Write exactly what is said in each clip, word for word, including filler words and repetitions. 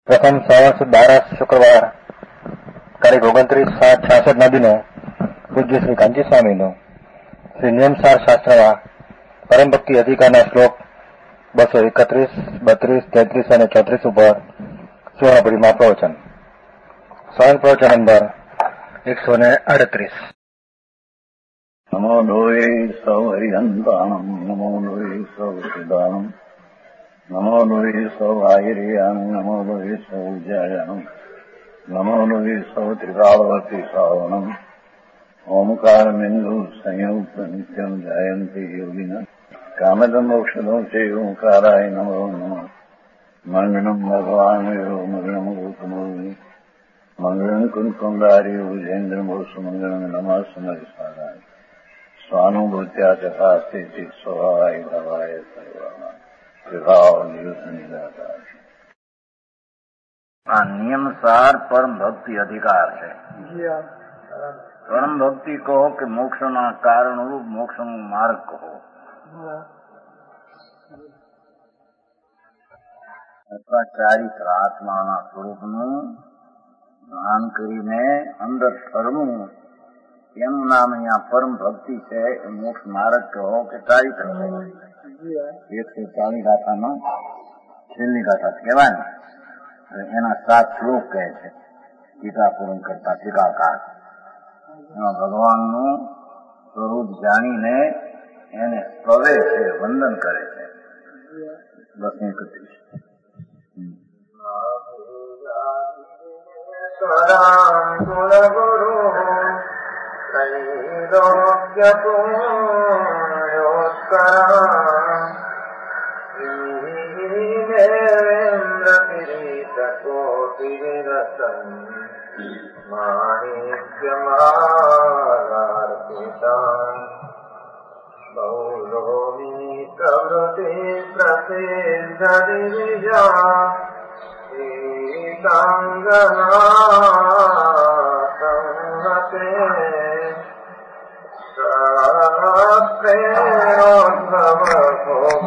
પ્રથમ શ્રાવણ સુદ બારસ શુક્રવાર તારીખ ઓગણત્રીસ સાત છાસઠ ના દિને પૂજ્ય શ્રી કાંચી સ્વામીનો શ્રી નિયમસાર શાસ્ત્રમાં પરમ ભક્તિ અધિકારના શ્લોક બસો એકત્રીસ બત્રીસ તેત્રીસ અને ચોત્રીસ ઉપર સુવર્ણપુરીમાં પ્રવચન. સ્વયં પ્રવચન નંબર એકસો ને અડત્રીસ. નમો લોહે સૌ હરિહંતાણમ નમો લોહે સૌ સિદ્ધાણમ નમો લોહે સૌ આયર્યાણમ નમો લોહે સૌ જયાણમ નમો લોહે સૌ ત્રિકાળવતી શ્રાવણમ ઓમકાર બિંદુ સંયુક્ત નિત્યમ જયંતિ યોગિન કામદમ મોક્ષદો છે ઓંકારાય નમો નમઃ. મંગળમ ભગવાન યો મંગળમ ગોતમોની મંગળમ કુંકુંદારી ભુજેન્દ્ર મોક્ષ મંગળમ નમઃ સમરિસારાય સ્વાનુભૂત્યા તથા સ્થિતિ સ્વભાવાય ભવાય સર્વમાં વિભાવ નિયુદ્ધ નિરાકાર. આ નિયમસાર પરમ ભક્તિ અધિકાર છે. પરમ ભક્તિ કહો કે મોક્ષના કારણરૂપ મોક્ષનો માર્ગ કહો અથવા ચારિત્ર આત્માના સ્વરૂપનું જ્ઞાન કરીને અંદર સરવું એનું નામ અહીંયા પરમ ભક્તિ છે. મોક્ષ માર્ગ કહો કે ચારિત્ર કહો. એકસો ચાલીસ ગાથામાં છેલ્લી ગાથા કહેવાય એના સાત શ્લોક કહે છે ટીકા પૂર્ણ કરતા ટીકાકાર. એમાં ભગવાનનું સ્વરૂપ જાણીને એને સ્તવે છે, વંદન કરે છે. બસ એકત્રીસ. બૌલોમી પ્રવૃત્તિ પ્રસિદ્ધા સંગતે પ્રેણોદ્ભવ ભોગ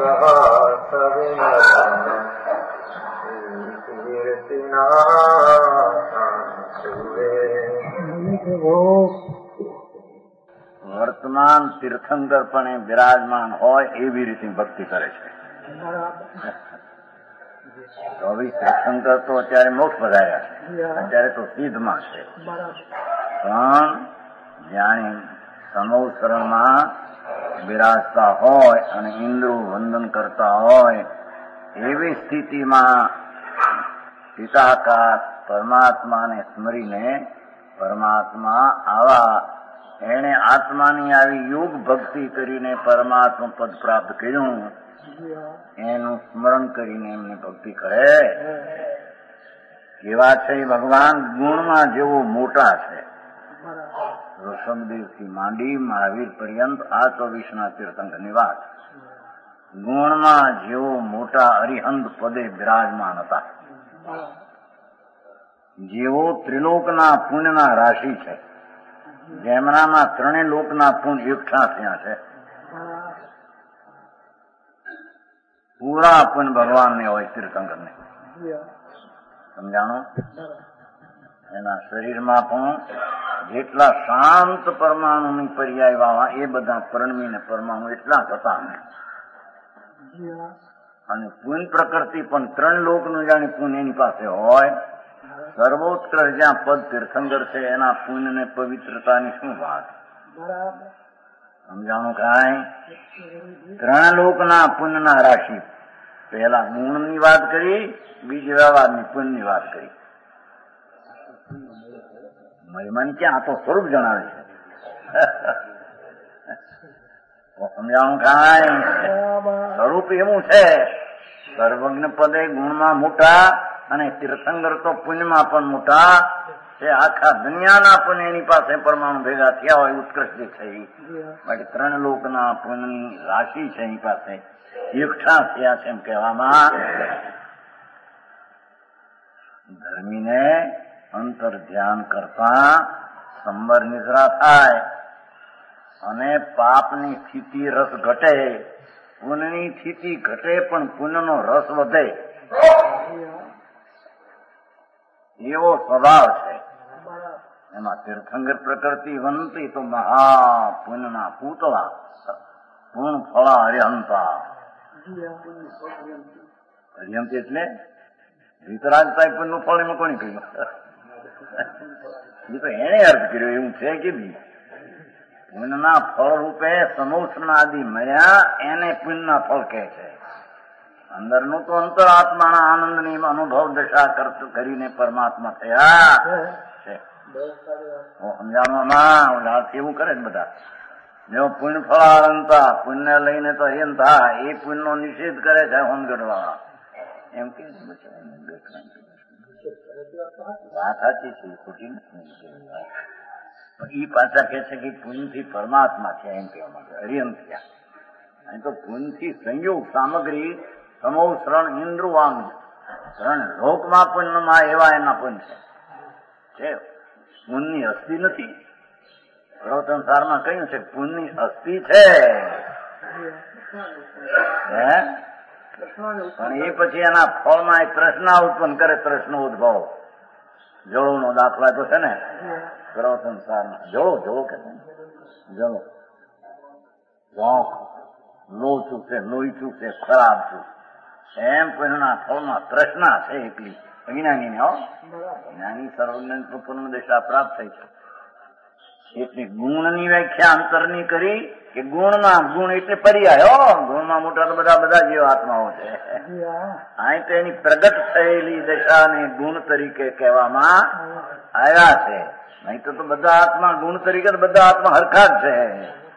વર્તમાન તીર્થંકર પણ એ બિરાજમાન હોય એવી રીતે ભક્તિ કરે છે. ચોવીસ તીર્થંકર તો અત્યારે મોક્ષ પધાર્યા છે, અત્યારે તો સિદ્ધમાં છે. પણ જાણે સમોસરમાં બિરાજતા હોય અને ઇન્દ્રો વંદન કરતા હોય એવી સ્થિતિમાં પિતાકાર પરમાત્માને સ્મરીને પરમાત્મા આવા એને આત્માની આવી યોગ ભક્તિ કરીને પરમાત્મા પદ પ્રાપ્ત કર્યું એનું સ્મરણ કરીને એમને ભક્તિ કરે. કેવા છે ભગવાન ગુણમાં જેવો મોટા છે. ઋષભદેવથી માંડી મહાવીર પર્યંત આ ચોવીસના તીર્થંકરની વાત. ગુણમાં જેવો મોટા અરિહંત પદે બિરાજમાન હતા. જેવો ત્રિલોકના પુણ્યના રાશિ છે, જેમનામાં ત્રણેય લોકના પુણ્ય એકઠા થયા છે. પૂરા પુણ્ય ભગવાનને હોય તીર્થંકરને. સમજાણો? એના શરીરમાં પણ જેટલા શાંત પરમાણુની પર્યાય વાળા એ બધા પરણવીને પરમાણુ એટલા જ હતા. અને પુણ્ય પ્રકૃતિ પણ ત્રણ લોકનું જાણે પુણ્ય એની પાસે હોય. સર્વોત્કૃષ્ટ જ્યાં પદ તીર્થંકર છે એના પુણ્ય ને પવિત્રતાની શું વાત. સમજાણું કાંઈ? ત્રણ લોકના પુણ્યના રાશિ. પહેલા ગુણની વાત કરી, બીજી વ્યવહારની પુણ્યની વાત કરી. મહિમાન ક્યાં? આ તો સ્વરૂપ જણાવે છે. સમજાણું કાંઈ? સ્વરૂપ એવું છે સર્વજ્ઞ પદે ગુણમાં મોટા અને તીર્થંકર તો પુણ્યમાં પણ મોટા છે. આખા દુનિયાના પુણ્ય એની પાસે પરમાણુ ભેગા થયા હોય ઉત્કૃષ્ટ છે. બાકી ત્રણ લોકના પુણ્યની રાશિ છે એની પાસે એકઠા થયા છે એમ કહેવામાં. ધર્મીને અંતર ધ્યાન કરતા સંબર નિદ્રા થાય અને પાપની સ્થિતિ રસ ઘટે, પુણ્યની સ્થિતિ ઘટે પણ પુણ્યનો રસ વધે. એવો સ્વભાવ છે. એમાં તીર્થંકર પ્રકૃતિ વંતી તો મહાપુણ્યના પૂતળા પૂર્ણ ફળા હરિહંતા. હરિહંત એટલે વિતરાજ સાહેબ નું ફળ એમાં કોને કહ્યું? એ તો એને અર્થ કર્યો એવું છે કે બી પુણ્યના ફળ રૂપે સમોષણ આદિ મળ્યા એને પુણ્યના ફળ કહે છે. અંદરનું તો અંતરાત્માના આનંદની અનુભવ દશા કરતું કરીને પરમાત્મા થયા છે. સમજાવવામાં એવું કરે જ બધા. જો પુણ્ય ફળારંતા પુણ્ય લઈને તો એમ થાય એ પુણ્ય નો નિષેધ કરે છે હોમગઢવાળા એમ કે વાત સાચી છે, ખોટી નથી. એ પાછા કે છે કે પુણ્યથી પરમાત્મા છે એમ કહેવા માટે હરિયમ થયા. અહીં તો પુણ્યથી સંયોગ સામગ્રી સમો શરણ ઇન્દ્રુવાંગ શરણ લોકમાં પુણ્યમાં એવા એના પુણ્ય છે. પુણ્યની અસ્થિ નથી. પ્રવચન સારમાં કહ્યું છે પુણ્યની અસ્થિ છે પણ એ પછી એના ફળમાં એક પ્રશ્ન ઉત્પન્ન કરે. પ્રશ્નો ઉદ્ભવ જળો નો દાખલા તો છે ને પ્રવચન સારમાં. જળો જળો કે જળો જોંક લોચું છે લોહીચું છે ખરાબ છું એમ કોઈના ફળમાં પ્રશ્ન છે એટલી જ્ઞાની ને. હો જ્ઞાની સર્વજ્ઞ દશા પ્રાપ્ત થઈ છે. એટલે ગુણની વ્યાખ્યા અંતરની કરી કે ગુણમાં ગુણ એટલે પર્યાય. ગુણમાં મોટા તો બધા બધા જેવા આત્માઓ છે. અહીં તો એની પ્રગટ થયેલી દશાને ગુણ તરીકે કહેવામાં આવ્યા છે. નહીં તો બધા આત્મા ગુણ તરીકે બધા આત્મા હરખા જ છે.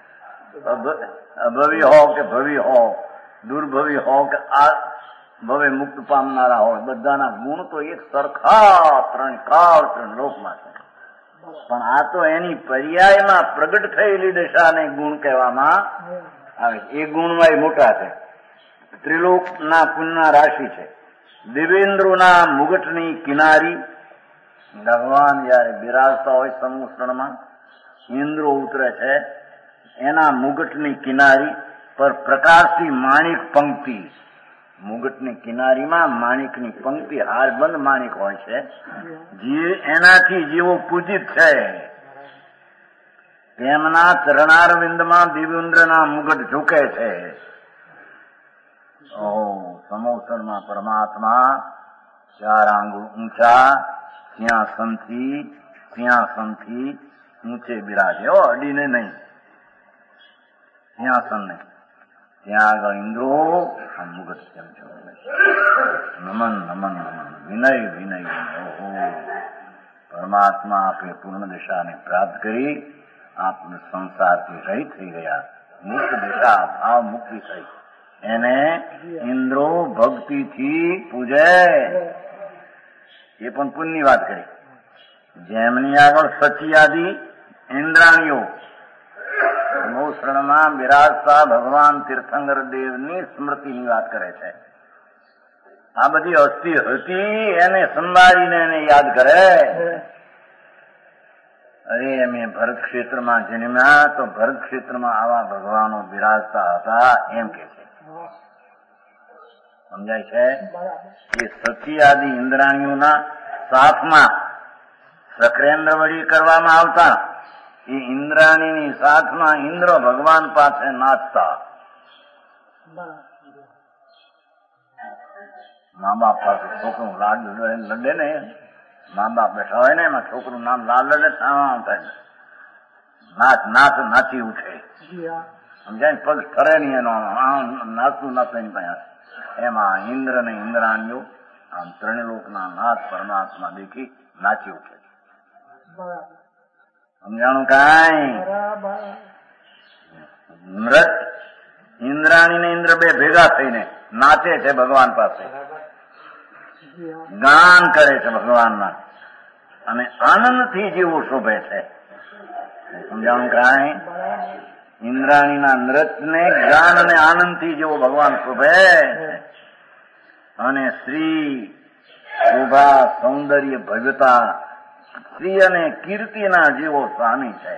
અભવી હો કે ભવી હો, દુર્ભવી હો કે આ ભવે મુક્ત પામનારા હોય, બધાના ગુણ તો એક સરખા ત્રણ કાળ ત્રણ લોકમાં છે. પણ આ તો એની પર્યાયમાં પ્રગટ થયેલી દશાને ગુણ કહેવામાં આવે. એ ગુણમાં એ મોટા છે. ત્રિલોકના પુણ્યના રાશિ છે. દિવ્યેન્દ્રોના મુગટની કિનારી ભગવાન જયારે બિરાજતા હોય સમુષણમાં ઇન્દ્રો ઉતરે છે એના મુગટની કિનારી પર પ્રકાશથી માણિક પંક્તિ. મુગટની કિનારીમાં માણિકની પંક્તિ હારબંધ માણિક હોય છે જે એનાથી જેવો પૂજિત છે તેમના ચરણારવિંદમાં દિવ્યેન્દ્રના મુગટ ઝૂકે છે. ઓહ સમોસરમાં પરમાત્મા ચાર આંગુ ઊંચા સિંહાસનથી સિંહાસનથી ઊંચે બિરાજે. હો અડીને નહીં, સિંહાસન નહીં. ત્યાં આગળ ઇન્દ્રો આ મુગટ કેમ છો નમન નમન નમન વિનય વિનય ઓહો પરમાત્મા આપે પૂર્ણ દિશાને પ્રાપ્ત કરી આપને સંસારથી રહિત થઈ ગયા. મુક્ત દિશા ભાવ મુક્તિ થઈ એને ઇન્દ્રો ભક્તિથી પૂજે. એ પણ પુણ્યની વાત કરી. જેમની આગળ સચી આદિ ઇન્દ્રાણીઓ સમોષણમાં બિરાજતા ભગવાન તીર્થંકર દેવની સ્મૃતિની વાત કરે છે. આ બધી અસ્થિ હતી એને સંભાળીને એને યાદ કરે. અરે અમે ભરત ક્ષેત્રમાં જન્મ્યા તો ભરત ક્ષેત્રમાં આવા ભગવાનો બિરાજતા હતા એમ કે છે. સમજાય છે? એ સખી આદિ ઇન્દ્રાણીઓના સાથમાં સક્રેન્દ્ર વળી કરવામાં આવતા. એ ઇન્દ્રાણીની સાથમાં ઇન્દ્ર ભગવાન પાસે નાચતા. મા બાપ પાસે છોકરું લાડ લડે ને, મા બાપ બેઠા હોય ને એમાં છોકરું નામ લાડ લડે થાય નાચ નાચ નાચી ઉઠે. સમજાય? પગ ઠરે નહીં એનો નાચતું નાચતું એની પાસે. એમાં ઇન્દ્ર ને ઇન્દ્રાણીઓ આમ ત્રણલોકના નાથ પરમાત્મા દેખી નાચી ઉઠે. સમજાણું કાંઈ? નૃત ઇન્દ્રાણી ને ઇન્દ્ર બે ભેગા થઈને નાચે છે ભગવાન પાસે, ગાન કરે છે ભગવાનના અને આનંદથી જેવું શોભે છે. સમજાણું કાંઈ? ઇન્દ્રાણીના નૃત્યને ગાન અને આનંદથી જેવો ભગવાન શોભે અને શ્રી શોભા સૌંદર્ય ભવ્યતા શ્રી અને કીર્તિના જેવો સ્વામી છે.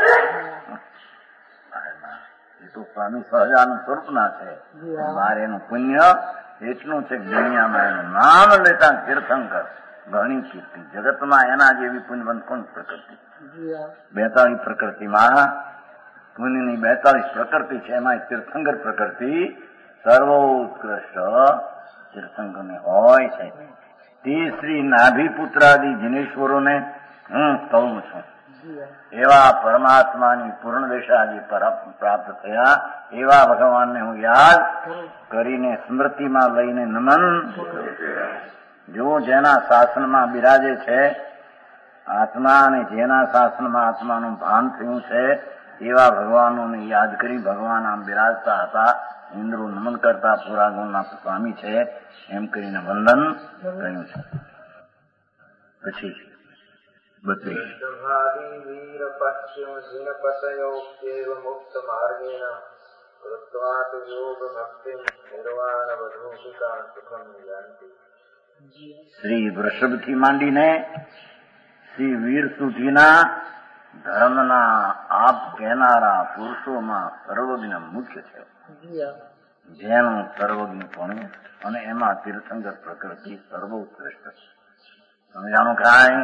એ તો સ્વામી સહજાનંદ સ્વરૂપના છે. મારે એનું પુણ્ય એટલું છે કે દુનિયામાં એનું નામ લેતા તીર્થંકર ઘણી કીર્તિ જગતમાં એના જેવી પુણ્યવંત કોણ પ્રકૃતિ બેતાળીસ પ્રકૃતિમાં પુણ્યની બેતાળીસ પ્રકૃતિ છે એમાં તીર્થંકર પ્રકૃતિ સર્વોત્કૃષ્ટ તીર્થંકરને હોય છે તે શ્રી નાભિપુત્રાદિ જિનેશ્વરોને હું કહું છું એવા પરમાત્માની પૂર્ણ દશા જે પ્રાપ્ત થયા એવા ભગવાનને હું યાદ કરીને સ્મૃતિમાં લઈને નમન જો જેના શાસનમાં બિરાજે છે આત્મા અને જેના શાસનમાં આત્માનું ભાન થયું છે એવા ભગવાનોને યાદ કરી ભગવાન આમ બિરાજતા હતા ઇન્દ્રો નમન કરતા પૂરા ગુણના સ્વામી છે એમ કરીને વંદન કર્યું છે. પછી બત્રીસ વીર પશ્ચિમ ઝીનપતયોક્તેવ મુક્ત માર્ગેણ કૃત્વા તુ યોગ ભક્તિ નિર્વાણ વધૂપિકા સુખમ યાન્તિ. શ્રી વૃષભથી માંડીને શ્રી વીર સુધીના ધર્મના આપ કહેનારા પુરુષોમાં સર્વજ્ઞ મુખ્ય છે જેનું સર્વજ્ઞપણું અને એમાં તીર્થંકર પ્રકૃતિ સર્વોત્કૃષ્ટ સમજાણું કાંઈ.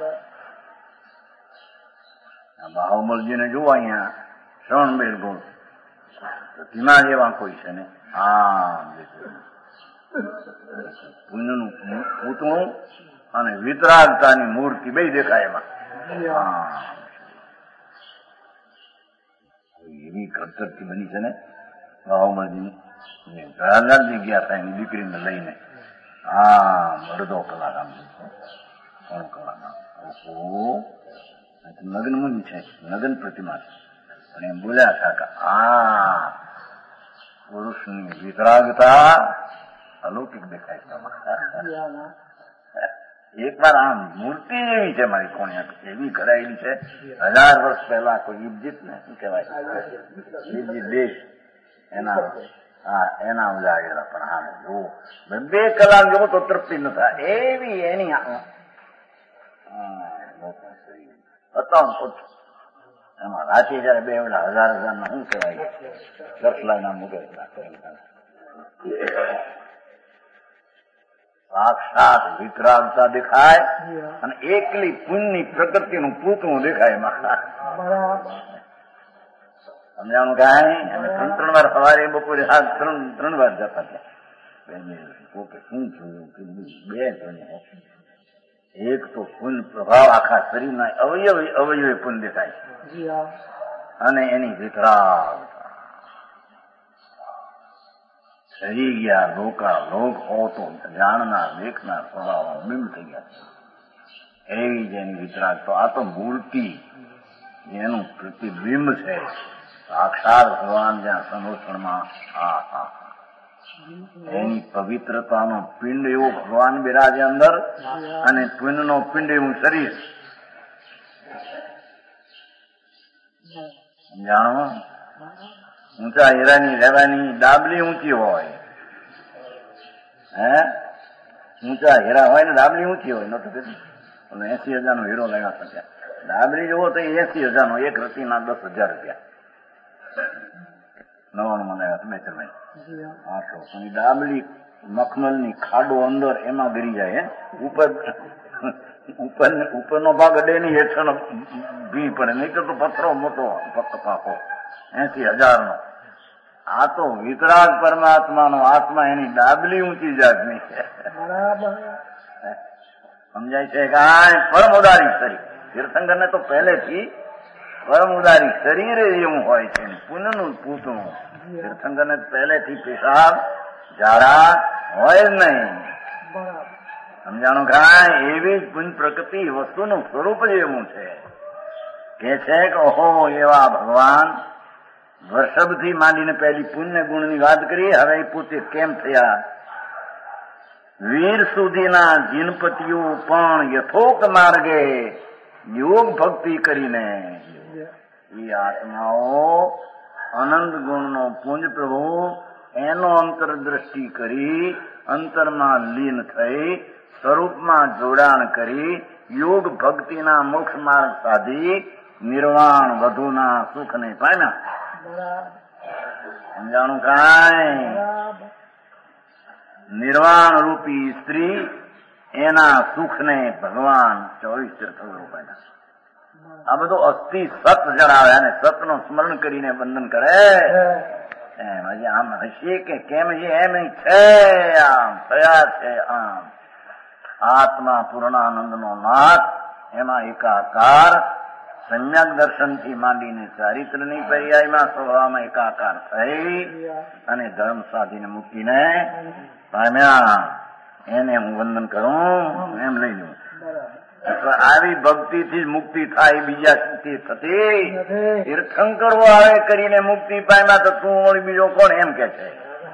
બાહુબલજીને જુઓ અહીંયા શ્રવણ બેલગોળ ધીમા જેવા કોઈ છે ને હા પુણ્યનું પૂતળું અને વિતરાગતાની મૂર્તિ બે દેખાય એમાં. એવી કડતરથી બની છે ને બાહુબલજીની ઘણા જગ્યા થાય એની દીકરીને લઈને હા અડધો કલાક આમ ત્રણ કલાક નગ્ન મુનિ છે નગ્ન પ્રતિમા છે પણ એમ બોલ્યા હતા કે આ પુરુષની વિતરાગતા અલૌકિક દેખાય છે. એક વાર આમ મૂર્તિ એવી છે મારી કોણિયા એવી કરાયેલી છે હજાર વર્ષ પહેલા કોઈ ઇજિપ્ત ને શું કહેવાય ઇજિપ્ત દેશ એના હા એના ઉજાગેલા પણ હા જુઓ બે કલાક જુઓ તો તૃપ્તિ ન થાય એવી એની એમાં રાતે જયારે બે વેળા હજાર હજાર ના શું કહેવાય દસલા ના મુગે સાક્ષાત વિતરાગતા દેખાય અને એકલી પુણ્યની પ્રકૃતિનું પૂતળું દેખાય એમાં સમજાણું કાંઈ. અને ત્રણ ત્રણ વાર સવારે બપોરે હાથ ત્રણ ત્રણ વાર જતા હતા શું જોયું બે જોયું એક તો પુણ્ય પ્રભાવ આખા શરીરના અવયવ અવયવે પુણ્ય દેખાય અને એની વિતરાગતા સહી ગયા લોકા લોક હોતો જાણનાર દેખનાર સ્વભાવ બિંબ થઈ ગયા એવી જેની વિતરાગ તો આ તો મૂર્તિ જેનું પ્રતિબિંબ છે સાક્ષાત ભગવાન જ્યાં સંરોષણમાં આ હા એની પવિત્રતાનો પિંડ એવો ભગવાન બિરાજે અંદર અને પુણ્યનો પિંડ એવું શરીર જાણો. ઊંચા હીરાની રહેવાની ડાબલી ઊંચી હોય હે ઊંચા હીરા હોય ને ડાબલી ઊંચી હોય નતો એસી હજાર નો હીરો લાગ્યા શક્યા ડાબલી જુઓ તો એસી હજાર નો એક રતીના દસ હજાર રૂપિયા નવાણું માં લાગ્યા મેચર ભાઈ આઠસો પણ ડાબલી મખમલ ની ખાડો અંદર એમાં ગરી જાય ઉપર ઉપર ઉપરનો ભાગ અડે નહીં હેઠળનો ભી પડે નહીં તો પથ્થરો મોટો પાકો એસી હજાર નો. આ તો વિતરાગ પરમાત્માનો આત્મા એની ડાબલી ઊંચી જાતની છે સમજાય છે કે આ પરમ ઉદારી શરીર તીર્થંકર ને તો પહેલેથી પરમ ઉદારી શરીર એવું હોય છે પુણ્યનું પૂતળું તીર્થંકર ને પહેલેથી પેશાબ ઝાડા હોય જ નહીં સમજાણું કાંઈ. એવી જ પુણ્ય પ્રકૃતિ વસ્તુનું સ્વરૂપ જ એવું છે કે છે કે ઓહો એવા ભગવાન વર્ષભથી માંડીને પહેલી પુણ્ય ગુણની વાત કરી હવે પોતે કેમ થયા વીર સુધીના જીનપતિઓ પણ યથોક્ત માર્ગે યોગ ભક્તિ કરીને એ આત્માઓ અનંત ગુણનો પુંજ પ્રભુ એનો અંતરદ્રષ્ટિ કરી અંતરમાં લીન થઈ સ્વરૂપમાં જોડાણ કરી યોગ ભક્તિના મોક્ષ માર્ગ સાધી નિર્વાણ વધુના સુખને પામ્યા. સમજાણું કાંઈ. નિર્વાણ રૂપી સ્ત્રી એના સુખને ભગવાન ચોવીસ તીર્થો રૂપાયા. આ બધું અસ્થિ સત જણાવે અને સતનું સ્મરણ કરીને વંદન કરે. એમ હજી આમ હશે કે કેમ છે એમ છે, આમ થયા છે આમ. આત્મા પૂર્ણાનંદનો નાથ, એમાં એકાકાર સમ્યક દર્શનથી માંડીને ચારિત્રની પર્યાયમાં સ્વભાવમાં એકાકાર થઈ અને ધર્મ સાધીને મુક્તિને પામ્યા. એને હું વંદન કરું એમ લઈ લઉં. અથવા આવી ભક્તિથી જ મુક્તિ થાય, બીજા સુધી થતી. તીર્થંકરો આવે કરીને મુક્તિ પામ્યા તો તું ઓળી બીજો કોણ એમ કે છે.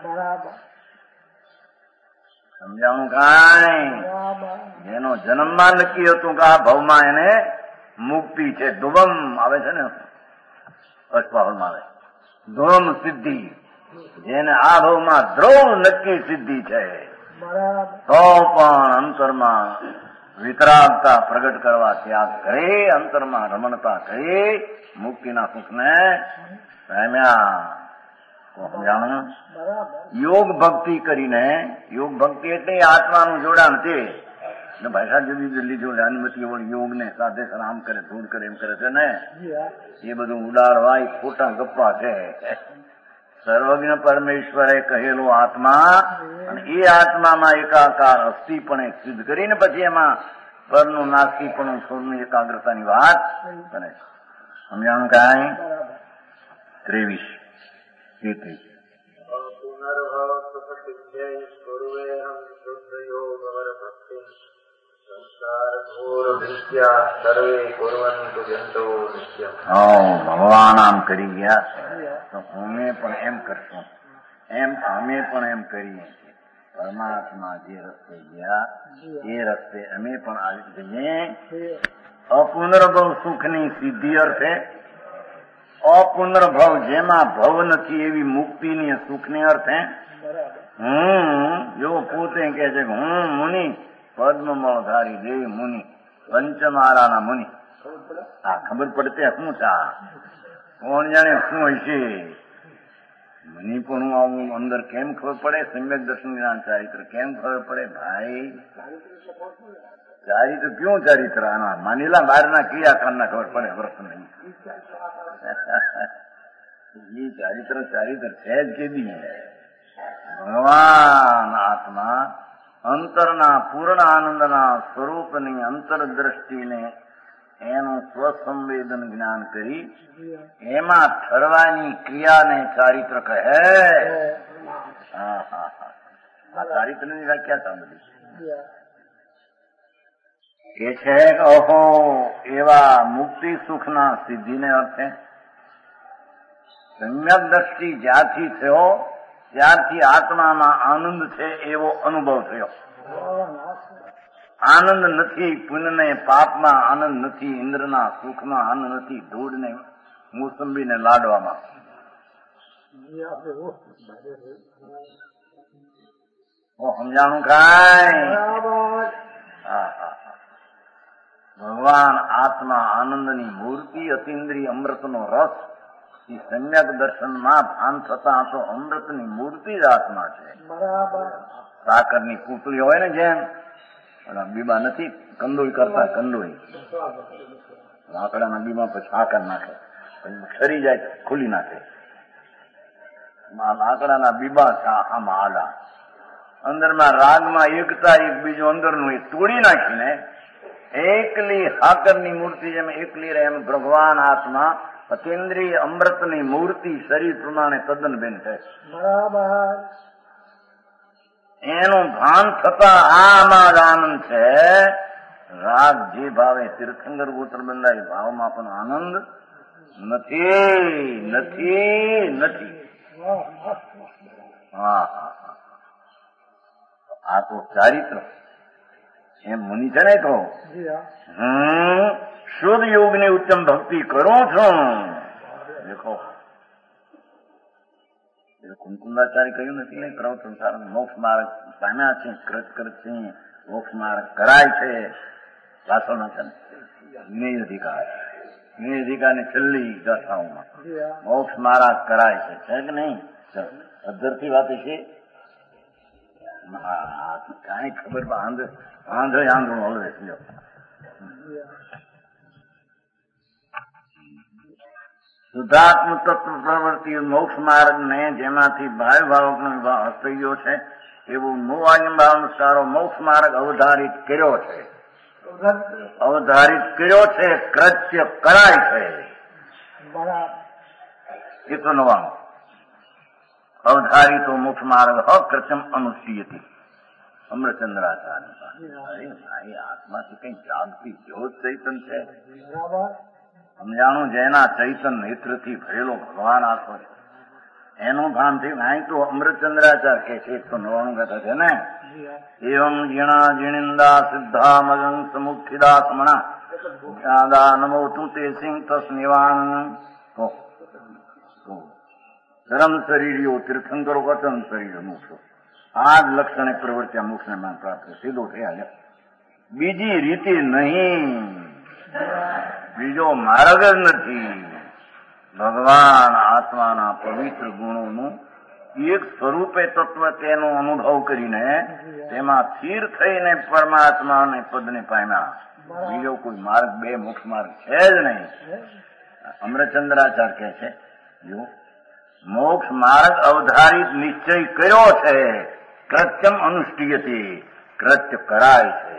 સમજાણું કાંઈ? જેનો જન્મમાં નક્કી હતું કે આ ભાવમાં એને મુક્તિ છે, ધુવમ આવે છે ને અષ્ટપાવનમાં આવે ધુવમ સિદ્ધિ, જેને આ ભાવમાં ધ્રુવ નક્કી સિદ્ધિ છે, તો પણ અંતરમાં વિતરાગતા પ્રગટ કરવા ત્યાગ કરી, અંતરમાં રમણતા કરી મુક્તિના સુખને પામ્યા. સમજાણું? યોગ ભક્તિ કરીને, યોગ ભક્તિ એટલે આત્માનું જોડાણ છે. ભાષા જુદી જુદી લીધું અનુમતિ યોગ ને સાધે આમ કરે ધૂળ કરે એમ કરે છે ને, એ બધું ઉડાડવા એ ખોટા ગપ્પા છે. સર્વજ્ઞ પરમેશ્વરે કહેલો આત્મા અને એ આત્મામાં એકાકાર અસ્થિપણે સિદ્ધ કરીને પછી એમાં પરનું નાસ્તિકપણું સ્વરની એકાગ્રતાની વાત કરે. સમજાણું કાંઈ? ત્રેવીસ તેત્રીસ પુનર્ભવ સુખ સિદ્ધ્ય ગુરુવેહમ શુદ્ધ યોગવર ભક્તિ સંસાર ઘોર ભીત્યા સર્વે કુર્વંતુ જંતો નિત્યમ. ભગવાન આમ કરી ગયા તો અમે પણ એમ કરશું, એમ અમે પણ એમ કરીએ છીએ. પરમાત્મા જે રસ્તે ગયા એ રસ્તે અમે પણ આવી જઈએ. અપુનર્ભવ સુખની સિદ્ધિ અર્થે, અપુનર્ભવ જેમાં ભવ નથી એવી મુક્તિની સુખની અર્થે હું જો પોતે કે છે કે હું મુનિ પદ્મમળધારી દેવ મુનિ પંચમારાના મુનિ. આ ખબર પડતે શું છે? કોણ જાણે શું હશે? મને પણ હું આવું અંદર કેમ ખબર પડે? સમ્યક દર્શન જ્ઞાન ચારિત્ર કેમ ખબર પડે? ભાઈ ચારિત્ર ક્યું ચારિત્ર? આના માનીલા બહારના ક્રિયાકારના ખબર પડે, વર્ષ નહીં. એ ચારિત્ર ચારિત્ર છે જ કેદી? ભગવાન આત્મા અંતરના પૂર્ણ આનંદના સ્વરૂપની અંતરદ્રષ્ટિને એનું સ્વસંવેદન જ્ઞાન કરી એમાં ઠરવાની ક્રિયાને ચારિત્ર કહે. હા હા હા આ ચારિત્રની વ્યાખ્યા સાંભળી એ છે કે ઓહો એવા મુક્તિ સુખના સિદ્ધિને અર્થે સમ્યક દ્રષ્ટિ જ્યાંથી થયો ત્યારથી આત્મામાં આનંદ છે એવો અનુભવ થયો. આનંદ નથી પુણ્યને પાપમાં, આનંદ નથી ઇન્દ્રના સુખમાં, આનંદ નથી ધૂળને મોસંબીને લાડવામાં. સમજાણું કાંઈ? હા હા ભગવાન આત્મા આનંદની મૂર્તિ, અતિન્દ્રિય અમૃતનો રસ. એ સમ્યક દર્શનમાં ભાન થતા તો અમૃતની મૂર્તિ જ આત્મા છે. સાકરની પૂતળી હોય ને જેમ બીબા નથી કંદોઈ કરતા, કંદોઈ લાકડાના બીબા પછી સાકર નાખે, ઠરી જાય ખુલી નાખે. લાકડાના બીબા આમાં આલા અંદરમાં રાગમાં એકતા એક બીજું અંદરનું એ તોડી નાખીને એકલી સાકરની મૂર્તિ જેમ એકલી રહે એમ ભગવાન આત્મા અતિન્દ્રિય અમૃતની મૂર્તિ શરીર પ્રમાણે તદ્દન બેન છે. બરાબર એનું ભાન થતા આમાં જ આનંદ છે. રાગ જે ભાવે તીર્થંકર ગોત્ર બંધાય ભાવમાં પણ આનંદ નથી નથી નથી. હા હા આ તો ચારિત્ર એમ મુનિ છે ને તો હું શુદ્ધ યોગની ઉત્તમ ભક્તિ કરું છું. દેખો કુંકુંદાચાર્ય કહ્યું નથી ને ક્રૌ સંસાર મોક્ષ માર્ગ પામ્યા છે, કૃત કૃત છે, મોક્ષ માર્ગ કરાય છે. વાસણો છે ને વિનય અધિકાર, વિનય અધિકારની છેલ્લી ગાથાઓમાં મોક્ષ માર્ગ કરાય છે, છે કે નહીં? અધરથી વાત છે કાંઈ ખબર આંધ્ર આંધ્ર આંધળું હલવે છે. શુદ્ધાત્મ તત્વ પ્રવૃત્તિ મોક્ષ માર્ગ ને જેમાંથી ભાવ ભાવકનો વિભાગ થઈ ગયો છે એવું મૂવાયમ ભાવનુસારો મોક્ષ માર્ગ અવધારિત કર્યો છે. અવધારિત કર્યો છે, કૃત્ય કરાય છે. એકસો નવ્વાણું અવધારિતો મોક્ષ માર્ગ અકૃત્યમ અનુષ્ઠીયતી. અમૃતચંદ્રાચાર્ય ભાઈ આત્માથી કઈ જાગતી જ્યોત ચૈતન છે. સમજાણું જેના ચૈતન નેત્રથી ભરેલો ભગવાન આખો છે એનું ભાન થયું. અહીં તો અમૃતચંદ્રાચાર્ય કે છે એકસો નવ્વાણું કહેતા છે ને એવમ જીણા જીણિંદા સિદ્ધા મગન સમુખિદા સમણા દાદા નમો તું તે સિંહ તસ નિવાણ ધરમ શરીરીઓ તીર્થંકરો કથમ શરીર મોક્ષો. આ જ લક્ષણે પ્રવૃત્તિ મોક્ષને માન પ્રાપ્ત સીધો થયા. બીજી રીતે નહીં, બીજો માર્ગ જ નથી. ભગવાન આત્માના પવિત્ર ગુણોનું એક સ્વરૂપે તત્વ તેનો અનુભવ કરીને તેમાં સ્થિર થઈને પરમાત્માને પદને પામ્યા. બીજો કોઈ માર્ગ, બે મોક્ષ માર્ગ છે જ નહીં. અમૃતચંદ્રાચાર્ય કહે છે જો મોક્ષ માર્ગ અવધારિત નિશ્ચય કર્યો છે, કૃત્યમ અનુષ્ઠીયતી, કૃત્ય કરાય છે.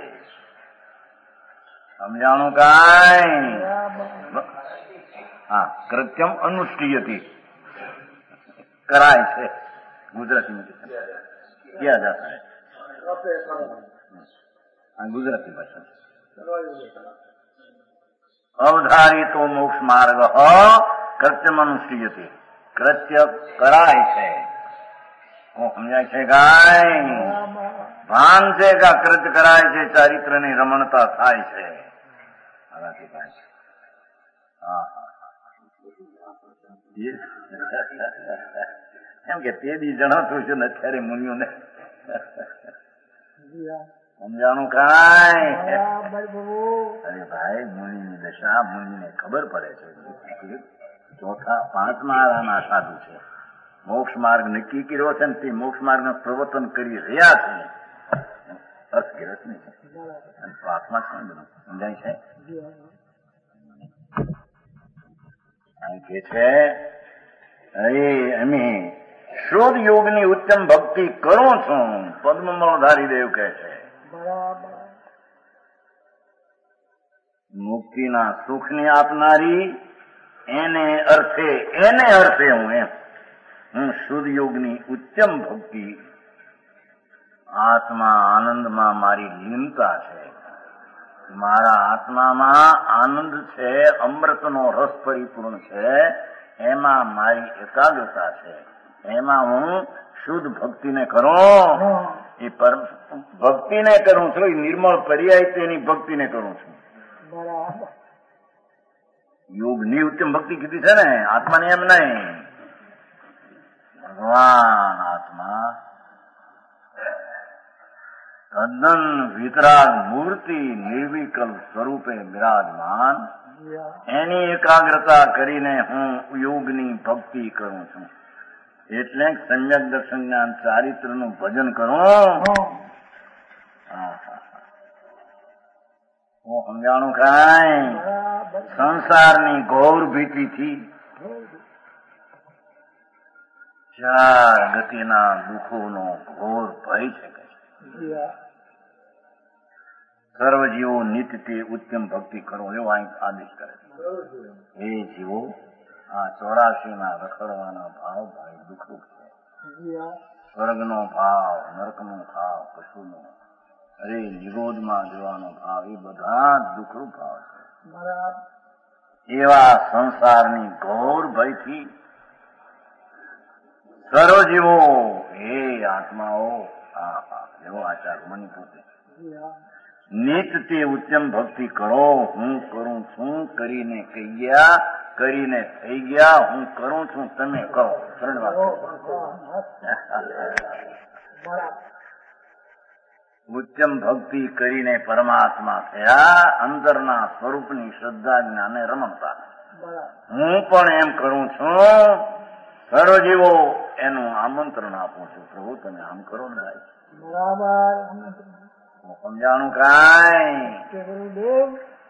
સમજાણું કાંઈ? હા, કૃત્યમ અનુષ્ઠીયતી કરાય છે. ગુજરાતીમાં ક્યાં જાતા હૈ ગુજરાતી ભાષા અવધારિતો મોક્ષ માર્ગ કૃત્યમ અનુષ્ઠીયતી, કૃત્ય કરાય છે. સમજાય છે કાંઈ? ભાન છે કે કૃત્ય કરાય છે, ચારિત્રની રમણતા થાય છે. એમ કે તે દી જણાતું છે ને અત્યારે મુનિઓને સમજાણું કાંઈ? અરે ભાઈ મુનિની દશા મુનિને ખબર પડે છે. ચોથા પાંચમા આરાના સાધુ છે, મોક્ષ માર્ગ નક્કી કર્યો છે ને તે મોક્ષ માર્ગનું પ્રવર્તન કરી રહ્યા છે. અર્થગીરસ નહીં છે અને પ્રાર્થના છે. સમજાય છે? કે છે અરે અમે શુદ્ધ યોગની ઉત્તમ ભક્તિ કરું છું. પદ્મમળધારી દેવ કહે છે મુક્તિના સુખની આપનારી એને અર્થે એને અર્થે હું એમ હું શુદ્ધ યોગની ઉત્તમ ભક્તિ. આત્મા આનંદમાં મારી લીનતા છે. મારા આત્મામાં આનંદ છે, અમૃતનો રસ પરિપૂર્ણ છે. એમાં મારી એકાગ્રતા છે. એમાં હું શુદ્ધ ભક્તિને કરું. એ પરમ ભક્તિને કરું છું. એ નિર્મળ પર્યાય તેની ભક્તિને કરું છું. યોગની ઉત્તમ ભક્તિ કીધી છે ને, આત્માની એમ નહીં. ભગવાન આત્મા તદ્દન વિતરાગ મૂર્તિ નિર્વિકલ્પ સ્વરૂપે બિરાજમાન. એની એકાગ્રતા કરીને હું યોગની ભક્તિ કરું છું. એટલે સમ્યક દર્શન જ્ઞાન ચારિત્રનું ભજન કરું. હું સમજાણું કાંઈ? સંસારની ઘોર ભીતિથી ચાર ગતિના દુઃખોનો ઘોર ભય છે. સર્વ જીવો નિત્ય તે ઉત્તમ ભક્તિ કરો એવો અહીં આદેશ કરે છે. એ જીવો આ ચોરાશી ના રખડવાના ભાવ ભાઈ દુઃખરૂપ છે. સ્વર્ગનો ભાવ, નરકનો ભાવ, પશુનો, અરે નિરોધમાં જવાનો ભાવ, એ બધા દુઃખરૂપ ભાવ છે. એવા સંસારની ઘોર ભયથી સર્વ જીવો હે આત્માઓ એવો આચાર મની પોતે નિત્ય તે ઉત્તમ ભક્તિ કરો. હું કરું છું કરીને કહી ગયા, કરીને થઈ ગયા. હું કરું છું, તમે કહો. ત્રણ વાત. ઉત્તમ ભક્તિ કરીને પરમાત્મા થયા. અંદરના સ્વરૂપની શ્રદ્ધા જ્ઞાને રમણતા. હું પણ એમ કરું છું. સર્વજીવો એનું આમંત્રણ આપું છું. પ્રભુ તમે આમ કરો ને ભાઈ. બરાબર. સમજાણું કાંઈ? ગુરુદેવ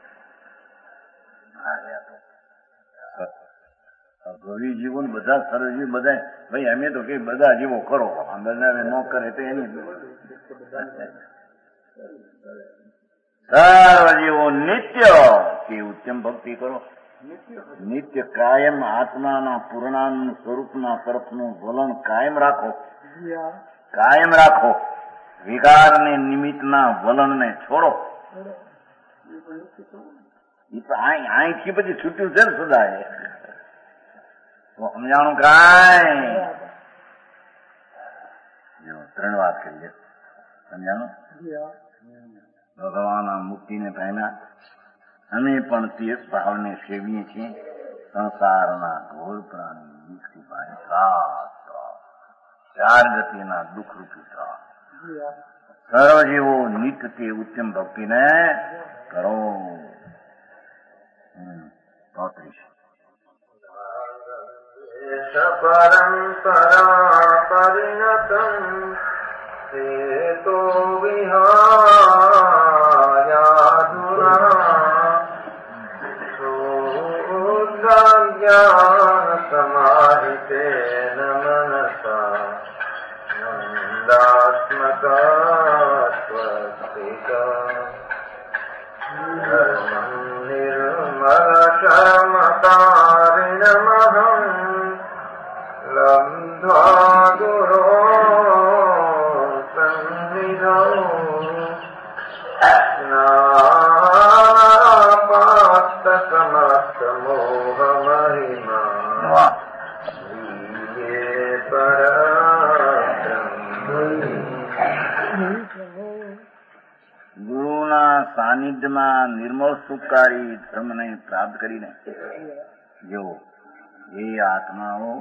ભવી જીવો ને બધા સરજીવ બધા ભાઈ અમે તો કે બધા જીવો કરો બધા ન કરે તો એની સર્વ જીવો નિત્ય કે ઉત્તમ ભક્તિ કરો. નિત્ય કાયમ આત્માના પૂર્ણાનંદ સ્વરૂપના તરફનું વલણ કાયમ રાખો. કાયમ રાખો. વિકારને નિમિત્તના વલણને છોડો. એ તો અહીંથી પછી છૂટ્યું છે ને સદાય. તો સમજાણું કાંઈ? ત્રણ વાત કરીએ. સમજાણું? ભગવાન મુક્તિને પામ્યા. અમે પણ તે ભાવને સેવીએ છીએ. સંસારના ઘોર પ્રાણી મુક્તિભાઈ ત્રાસ ચાર ગતિના દુઃખરૂપી ત્રાસ. સર્વ જેવો નિત્ય તે ઉત્તમ ભક્તિને કરો. ચોત્રીસ પરંપરા પરિણતમ તો વિહાયાધુના જ્ઞાન સમાહિતે મનસા નંદાત્મક સ્વસ્તિક ધર્મં નિર્મલ શર્મતારિણમહં લબ્ધ્વા ગુરો સન્નિધો સ્નાપાસ્ત સમસ્ત મોહ મહિમા લીયે પરબ્રહ્મ. ગુરુના સાનિધ્યમાં નિર્મળ સુખકારી ધર્મને પ્રાપ્ત કરીને જો એ આત્માઓ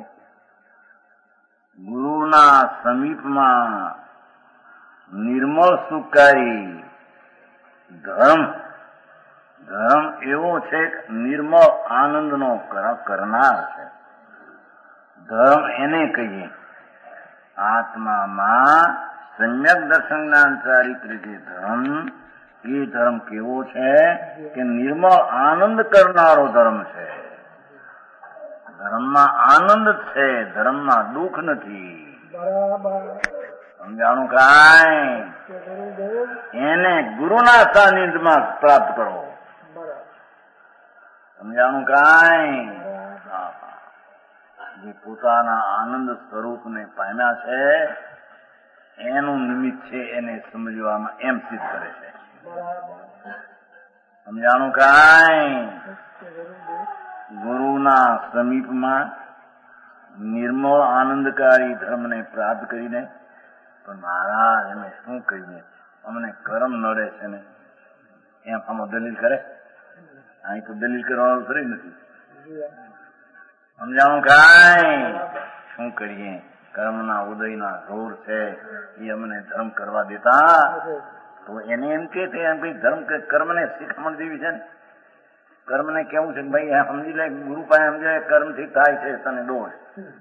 ગુરુના સમીપમાં નિર્મળ સુખકારી ધર્મ ધર્મ એવો છે કે નિર્મળ આનંદનો કરનાર છે. ધર્મ એને કહીએ આત્મામાં સમ્યક દર્શન જ્ઞાન ચારિત્ર જે ધર્મ એ ધર્મ કેવો છે કે નિર્મળ આનંદ કરનારો ધર્મ છે. ધર્મમાં આનંદ છે, ધર્મમાં દુઃખ નથી. સમજાણું કાંઈ? એને ગુરુના સાનિધ્યમાં પ્રાપ્ત કરો. સમજાણું કાંઈ? જે પોતાના આનંદ સ્વરૂપને પામ્યા છે એનું નિમિત્ત છે એને સમજવામાં એમ સિદ્ધ કરે છે. સમજાણું કાંઈ? ગુરુના સમીપમાં નિર્મળ આનંદકારી ધર્મને પ્રાપ્ત કરીને પણ મહારાજ અમે શું કહીએ અમને કર્મ નડે છે ને એમ આમાં દલીલ કરે. અહીં તો દલીલ કરવાનું ફરી નથી. સમજાણું કાંઈ? શું કરીએ કર્મના ઉદયના જોર છે એ અમને ધર્મ કરવા દેતા તો એને એમ કે ભાઈ ધર્મ કર્મને શિખામણ દેવી છે ને કર્મને કેવું છે કે ભાઈ સમજી લે ગુરુ પાસે સમજાય કર્મથી થાય છે તને દોષ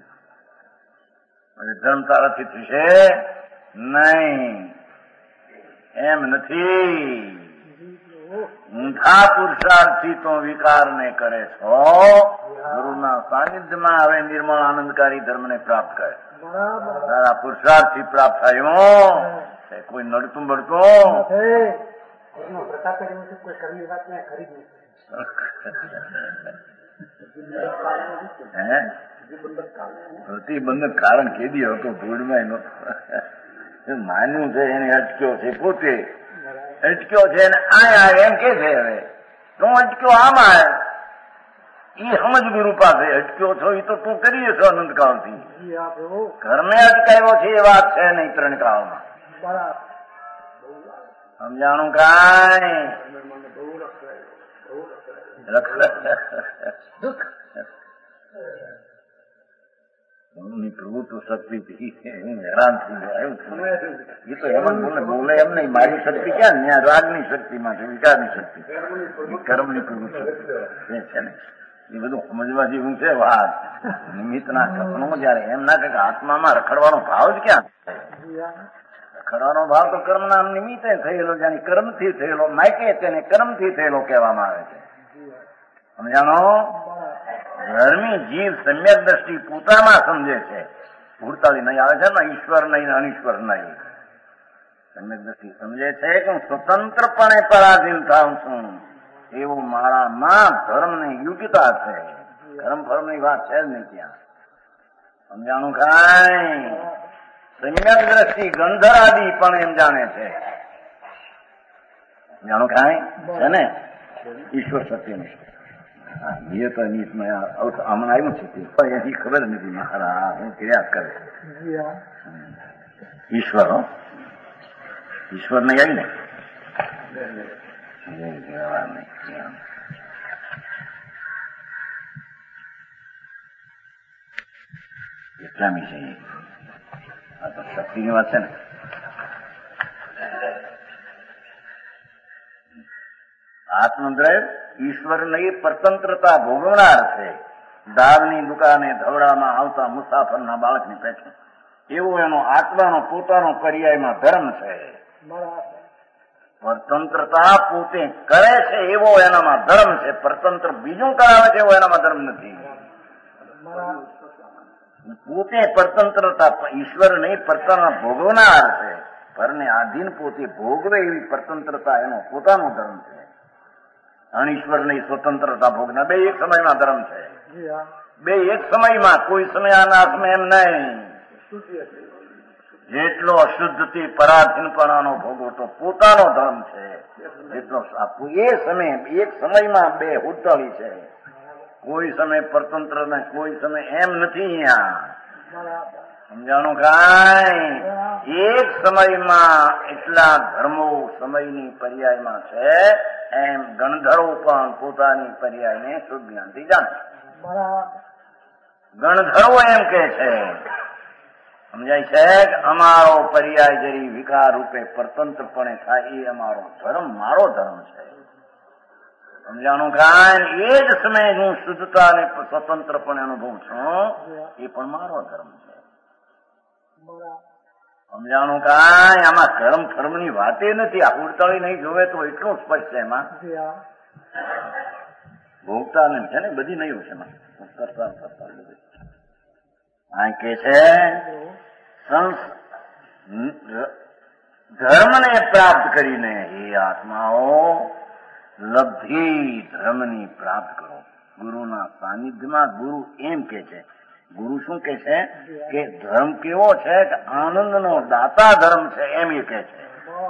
ધર્મ તારાથી થશે નહીં. એમ નથી. ઊંધા પુરુષાર્થથી તો વિકારને કરે છો. ગુરુના સાનિધ્યમાં હવે નિર્મળ આનંદકારી ધર્મને પ્રાપ્ત કરે. તારા પુરુષાર્થથી પ્રાપ્ત થયો કોઈ નડતું બળતું હે પ્રતિબંધક કારણ કેદી હતો ભૂલમાં નતો માન્યું છે એને અટક્યો છે પોતે અટક્યો છે ને આયા એમ કે છે હવે તું અટક્યો આમાં એ સમજ ગુરુ પાસે અટક્યો છો એ તો તું કરીએ છો અનંત કાળથી. ઘરને અટકાયો છે એ વાત છે નહીં ત્રણ કાળમાં. સમજાણું કાંઈ? પ્રભુ તો શક્તિ હું હેરાન થઈ ગયો. એ તો એમ બોલે બોલે એમ નહીં. મારી શક્તિ ક્યાં ત્યાં રાગની શક્તિમાં છે, વિકારની શક્તિ, કર્મની પ્રભુ શક્તિ છે ને એ બધું સમજવા જેવું છે વાત. નિમિત્તના કપણું જયારે એમ ના કે આત્મામાં રખડવાનો ભાવ જ ક્યાં ખડાનો ભાવ તો કર્મના નિમિત્તે થયેલો, જાણે કર્મથી થયેલો, માયકે તેને કર્મથી થયેલો કહેવામાં આવે છે. સમજાણો? ધર્મી જીવ સમ્યક દ્રષ્ટિ પોતામાં સમજે છે. ભૂરતાળી નહીં આવે છે ને, ઈશ્વર નહીં ને અનિશ્વર નહીં. સમ્યક દ્રષ્ટિ સમજે છે કે હું સ્વતંત્રપણે પરાધીન થાઉં છું, એવું મારામાં ધર્મની યોગ્યતા છે. ધર્મ ફર્મની વાત છે જ નહીં ત્યાં. સમજાણું કાંઈ? સમ્યક દ્રષ્ટિ ગંધરાદી પણ એમ જાણે છે. જાણું કાંઈ છે ને? ઈશ્વર સત્યનું એ તો હમણાં આવ્યું છે એની ખબર નથી. મારા હું ક્રિયા કરે ઈશ્વર હો, ઈશ્વર નહીં આવી ને એટલામી છે. આ તો શક્તિની વાત છે ને. આત્મદ્રય ઈશ્વર નહીં પરતંત્રતા ભોગવનાર છે. દાળની દુકાને ધવડામાં આવતા મુસાફરના બાળકની પેટે એવો એનો આત્માનો પોતાનો પર્યાયમાં ધર્મ છે. પરતંત્રતા પોતે કરે છે એવો એનામાં ધર્મ છે. પરતંત્ર બીજું કરાવે છે એવો એનામાં ધર્મ નથી. પોતે પરતંત્રતા ઈશ્વર નહીં પરતંત્ર ભોગવનાર છે. પરને આધીન પોતે ભોગવે એવી પરતંત્રતા એનો પોતાનો ધર્મ છે. અનિશ્વર નહીં સ્વતંત્રતા ભોગના બે એક સમયમાં ધર્મ છે. બે એક સમયમાં, કોઈ સમય આના સમય એમ નહીં. જેટલો અશુદ્ધથી પરાધીનપણાનો ભોગવો તો પોતાનો ધર્મ છે. જેટલો એ સમય એક સમયમાં બે ઉતળી છે. કોઈ સમય પરતંત્ર ને કોઈ સમય એમ નથી. અહીંયા સમજાણું કાંઈ? એક સમયમાં એટલા ધર્મો સમયની પર્યાયમાં છે. એમ ગણધરો પણ પોતાની પર્યાયને શુદ્ધ જ્ઞાનથી જાણે. ગણધરો એમ કે છે, સમજાય છે કે અમારો પર્યાય જરી વિકાર રૂપે પરતંત્રપણે થાય એ અમારો ધર્મ, મારો ધર્મ છે. સમજાણું કાંઈ? એ જ સમયે હું શુદ્ધતા અને સ્વતંત્રપણે અનુભવ છું, એ પણ મારો ધર્મ છે. સમજાણું કાંઈ? આમાં કર્મ ફર્મની વાતે નથી. આ ઉડતાળી નહીં જોવે તો એટલું સ્પષ્ટ છે. એમાં ભોગતા ને છે ને બધી નહીં છે. એમાં કરતા કરતા બધું આ કે છે ધર્મને પ્રાપ્ત કરીને એ આત્માઓ લબ્ધિ ધર્મની પ્રાપ્ત કરો. ગુરુના સાનિધ્યમાં ગુરુ એમ કે છે. ગુરુ શું કે છે કે ધર્મ કેવો છે કે આનંદનો દાતા ધર્મ છે. એમ એ કે છે.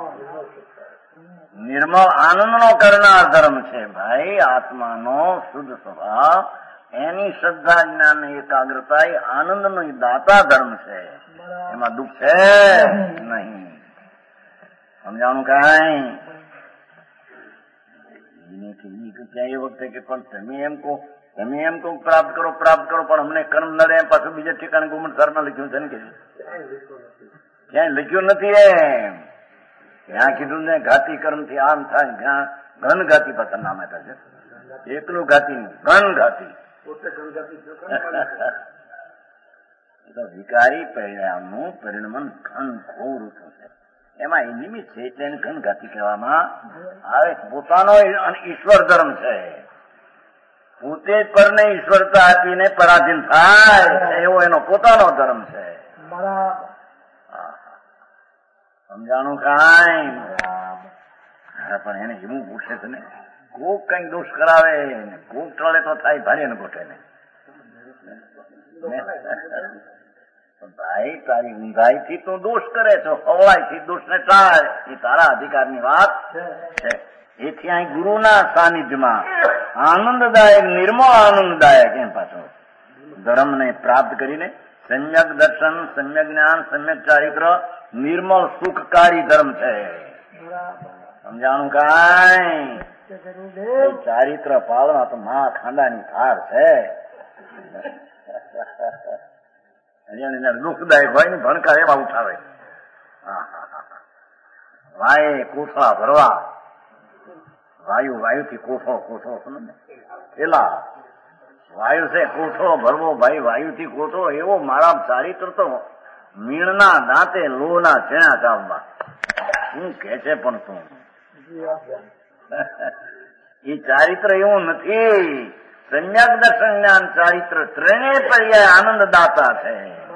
નિર્મળ આનંદનો કરનાર ધર્મ છે. ભાઈ આત્માનો શુદ્ધ સ્વભાવ, એની શ્રદ્ધા જ્ઞાન એકાગ્રતા એ આનંદનો દાતા ધર્મ છે. એમાં દુઃખ છે નહીં. સમજાણું કાંઈ? એ વખતે કે પણ તમે એમ કહો તમે એમ કહો પ્રાપ્ત કરો પ્રાપ્ત કરો પણ અમને કર્મ નડે એમ પાછું બીજા ઠેકાણે ગુમટ સારમાં લખ્યું છે ને કે ક્યાંય લખ્યું નથી. એમ ત્યાં કીધું ને ઘાતી કર્મ થી આમ થાય. ત્યાં ઘન ઘાતી પાછા નામ આપ્યા છે. એકલું ઘાતી નહીં, ઘન ઘાતી. વિકારી પરિણામનું પરિણમન ઘન ઘોર થશે. એમાં એ નિમિત્ત છે એટલે એને ઘન ઘાતી કહેવામાં આવે. પોતાનો ઈશ્વર ધર્મ છે. પોતે જ પરને ઈશ્વરતા આપીને પરાધીન થાય એવો એનો પોતાનો ધર્મ છે. સમજાણું કાંઈ? પણ એને એવું પૂછે છે ને, કોક કઈક દોષ કરાવે, કોક ટળે તો થાય ભારે ને ગોઠે ને. ભાઈ તારી ઊંઘાઈ થી તું દોષ કરે છો, અવળાઈ થી દોષ ને ટાળ, એ તારા અધિકારની વાત છે. એથી અહીં ગુરુના સાનિધ્યમાં આનંદદાયક, નિર્મળ આનંદદાયક એમ પાછો ધર્મને પ્રાપ્ત કરીને સમ્યક દર્શન, સમ્યક જ્ઞાન, સમ્યક ચારિત્ર, નિર્મળ સુખકારી ધર્મ છે. સમજાણું કાંઈ? ચારિત્ર પાળવા તો મા ખાંડાની ધાર છે. દુઃખદાયક હોય ને ભણકા એવા ઉઠાવે. વાય કોથળા ભરવા, વાયુ વાયુ થી કોથળો કોથળો સમજ પેલા વાયુ છે કોથળો ભરવો. ભાઈ વાયુ થી કોથળો એવો મારા ચારિત્ર તો મીણના દાંતે લોહના છેણા ચાવવા. શું કે છે પણ તું? એ ચારિત્ર એવું નથી. સંજ્ઞાક દર્શન જ્ઞાન ચારિત્ર ત્રણેય પર્યાય આનંદદાતા છે.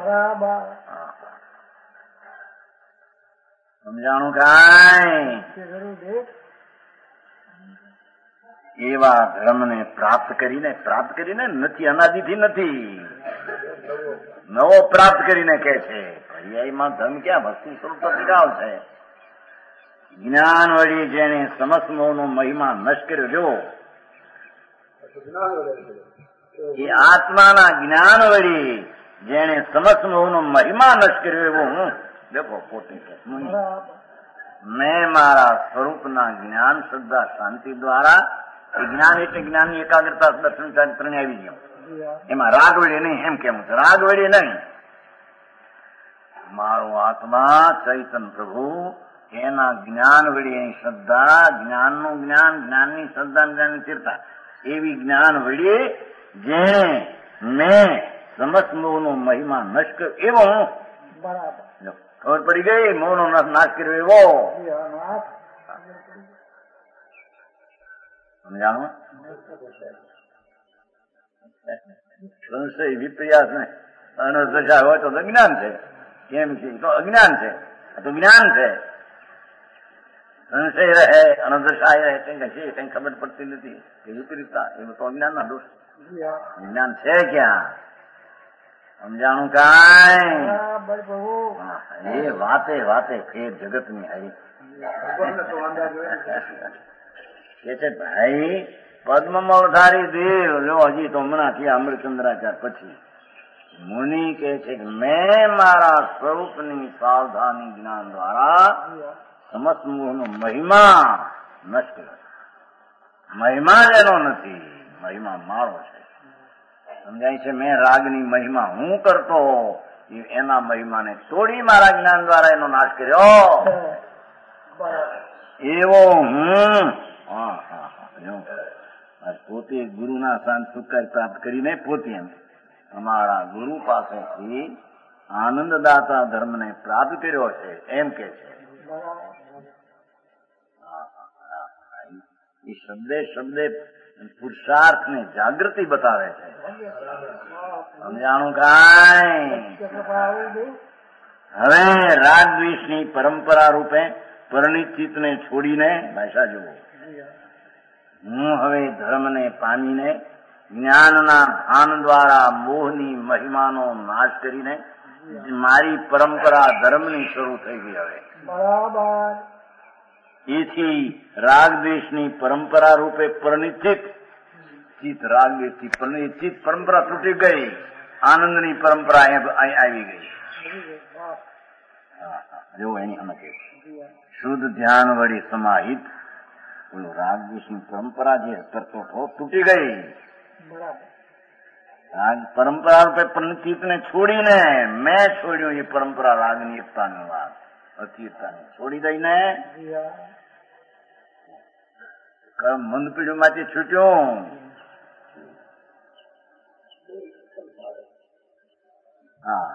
સમજાણું કાંઈ? એવા ધર્મને પ્રાપ્ત કરીને પ્રાપ્ત કરીને નથી, અનાદિથી નથી, નવો પ્રાપ્ત કરીને કે છે. પર્યાયમાં ધર્મ ક્યાં વસ્તુ સ્વરૂપ પ્રતિકાવ છે. જ્ઞાન વળી જેને સમસ્ત મોહનો મહિમા નષ્ટ કર્યો, જો એ આત્માના જ્ઞાન વળી જેને સમસ્ત મોહનો મહિમા નષ્ટ કર્યો એવો હું દેખો પોતે મેં મારા સ્વરૂપના જ્ઞાન શ્રદ્ધા શાંતિ દ્વારા, એ જ્ઞાન એટલે જ્ઞાનની એકાગ્રતા દર્શન ત્રણે આવી ગયું. એમાં રાગ વળી નહીં એમ કેવું છે. રાગ વળી નહીં. મારો આત્મા ચૈતન્ય પ્રભુ એના જ્ઞાન વળી એની શ્રદ્ધા, જ્ઞાનનું જ્ઞાન, જ્ઞાનની શ્રદ્ધા, જ્ઞાનની સ્થિરતા, એવી જ્ઞાન વળી જેને મેં સમસ્ત મોહનો મહિમા નષ્ટ કર્યો એવો હું. બરાબર. ખબર પડી ગઈ? મોહનો નાશ કર્યો એવો. સમજાણું? સંશય વિપ્રયાસ ને અનદશા હોય તો અજ્ઞાન છે. કેમ છે? તો અજ્ઞાન છે. તો જ્ઞાન છે. સંશય રહે, અનદશા રહે, કઈ છે કઈ ખબર પડતી નથી, એ વિપરીતતા, એ તો અજ્ઞાન ના દોષ. જ્ઞાન છે ક્યાં? સમજાણું કાંઈ? એ વાતે વાતે ફેર જગત ની હારી કે છે ભાઈ પદ્મમળધારી દેવ. જો હજી તો હમણાં થયા અમૃતચંદ્રાચાર્ય પછી મુનિ કે છે કે મેં મારા સ્વરૂપની સાવધાની જ્ઞાન દ્વારા સમસ્ત મોહનો મહિમા નષ્ટ કર્યો. મહિમા જ એનો નથી, મહિમા મારો છે. સમજાય છે? મેં રાગની મહિમા હું કરતો, એના મહિમાને તોડી મારા જ્ઞાન દ્વારા એનો નાશ કર્યો. એવો હું પોતે ગુરુના શાંત સુખાય પ્રાપ્ત કરીને પોતે એમ અમારા ગુરુ પાસેથી આનંદદાતા ધર્મને પ્રાપ્ત કર્યો છે એમ કે છે. એ શબ્દે શબ્દે પુરુષાર્થ ને જાગૃતિ બતાવે છે. સમજાણું કાંઈ? હવે રાગ દ્વેષની પરંપરા રૂપે પરિણિત ચિત્તને છોડીને ભાષા જુઓ. હું હવે ધર્મને પામીને જ્ઞાનના ભાન દ્વારા મોહની મહિમાનો નાશ કરીને મારી પરંપરા ધર્મની શરૂ થઈ ગઈ. હવે બરાબર. એથી રાગદ્વેષની પરંપરા રૂપે પરિણિત ચિત્ત, રાગદ્વેષથી પરિણિત ચિત્ત પરંપરા તૂટી ગઈ, આનંદની પરંપરા આવી ગઈ. જો એની અમે શુદ્ધ ધ્યાન વળી સમાહિત બોલો રાગદ્વેષની પરંપરા જે કરતો હતો તૂટી ગઈ. રાગ પરંપરા રૂપે પરિણિત ને છોડીને મેં છોડ્યું એ પરંપરા રાગની એકતાની વાત, અતિતાની છોડી દઈને મંદ પીઢી માંથી છૂટ્યું. હા,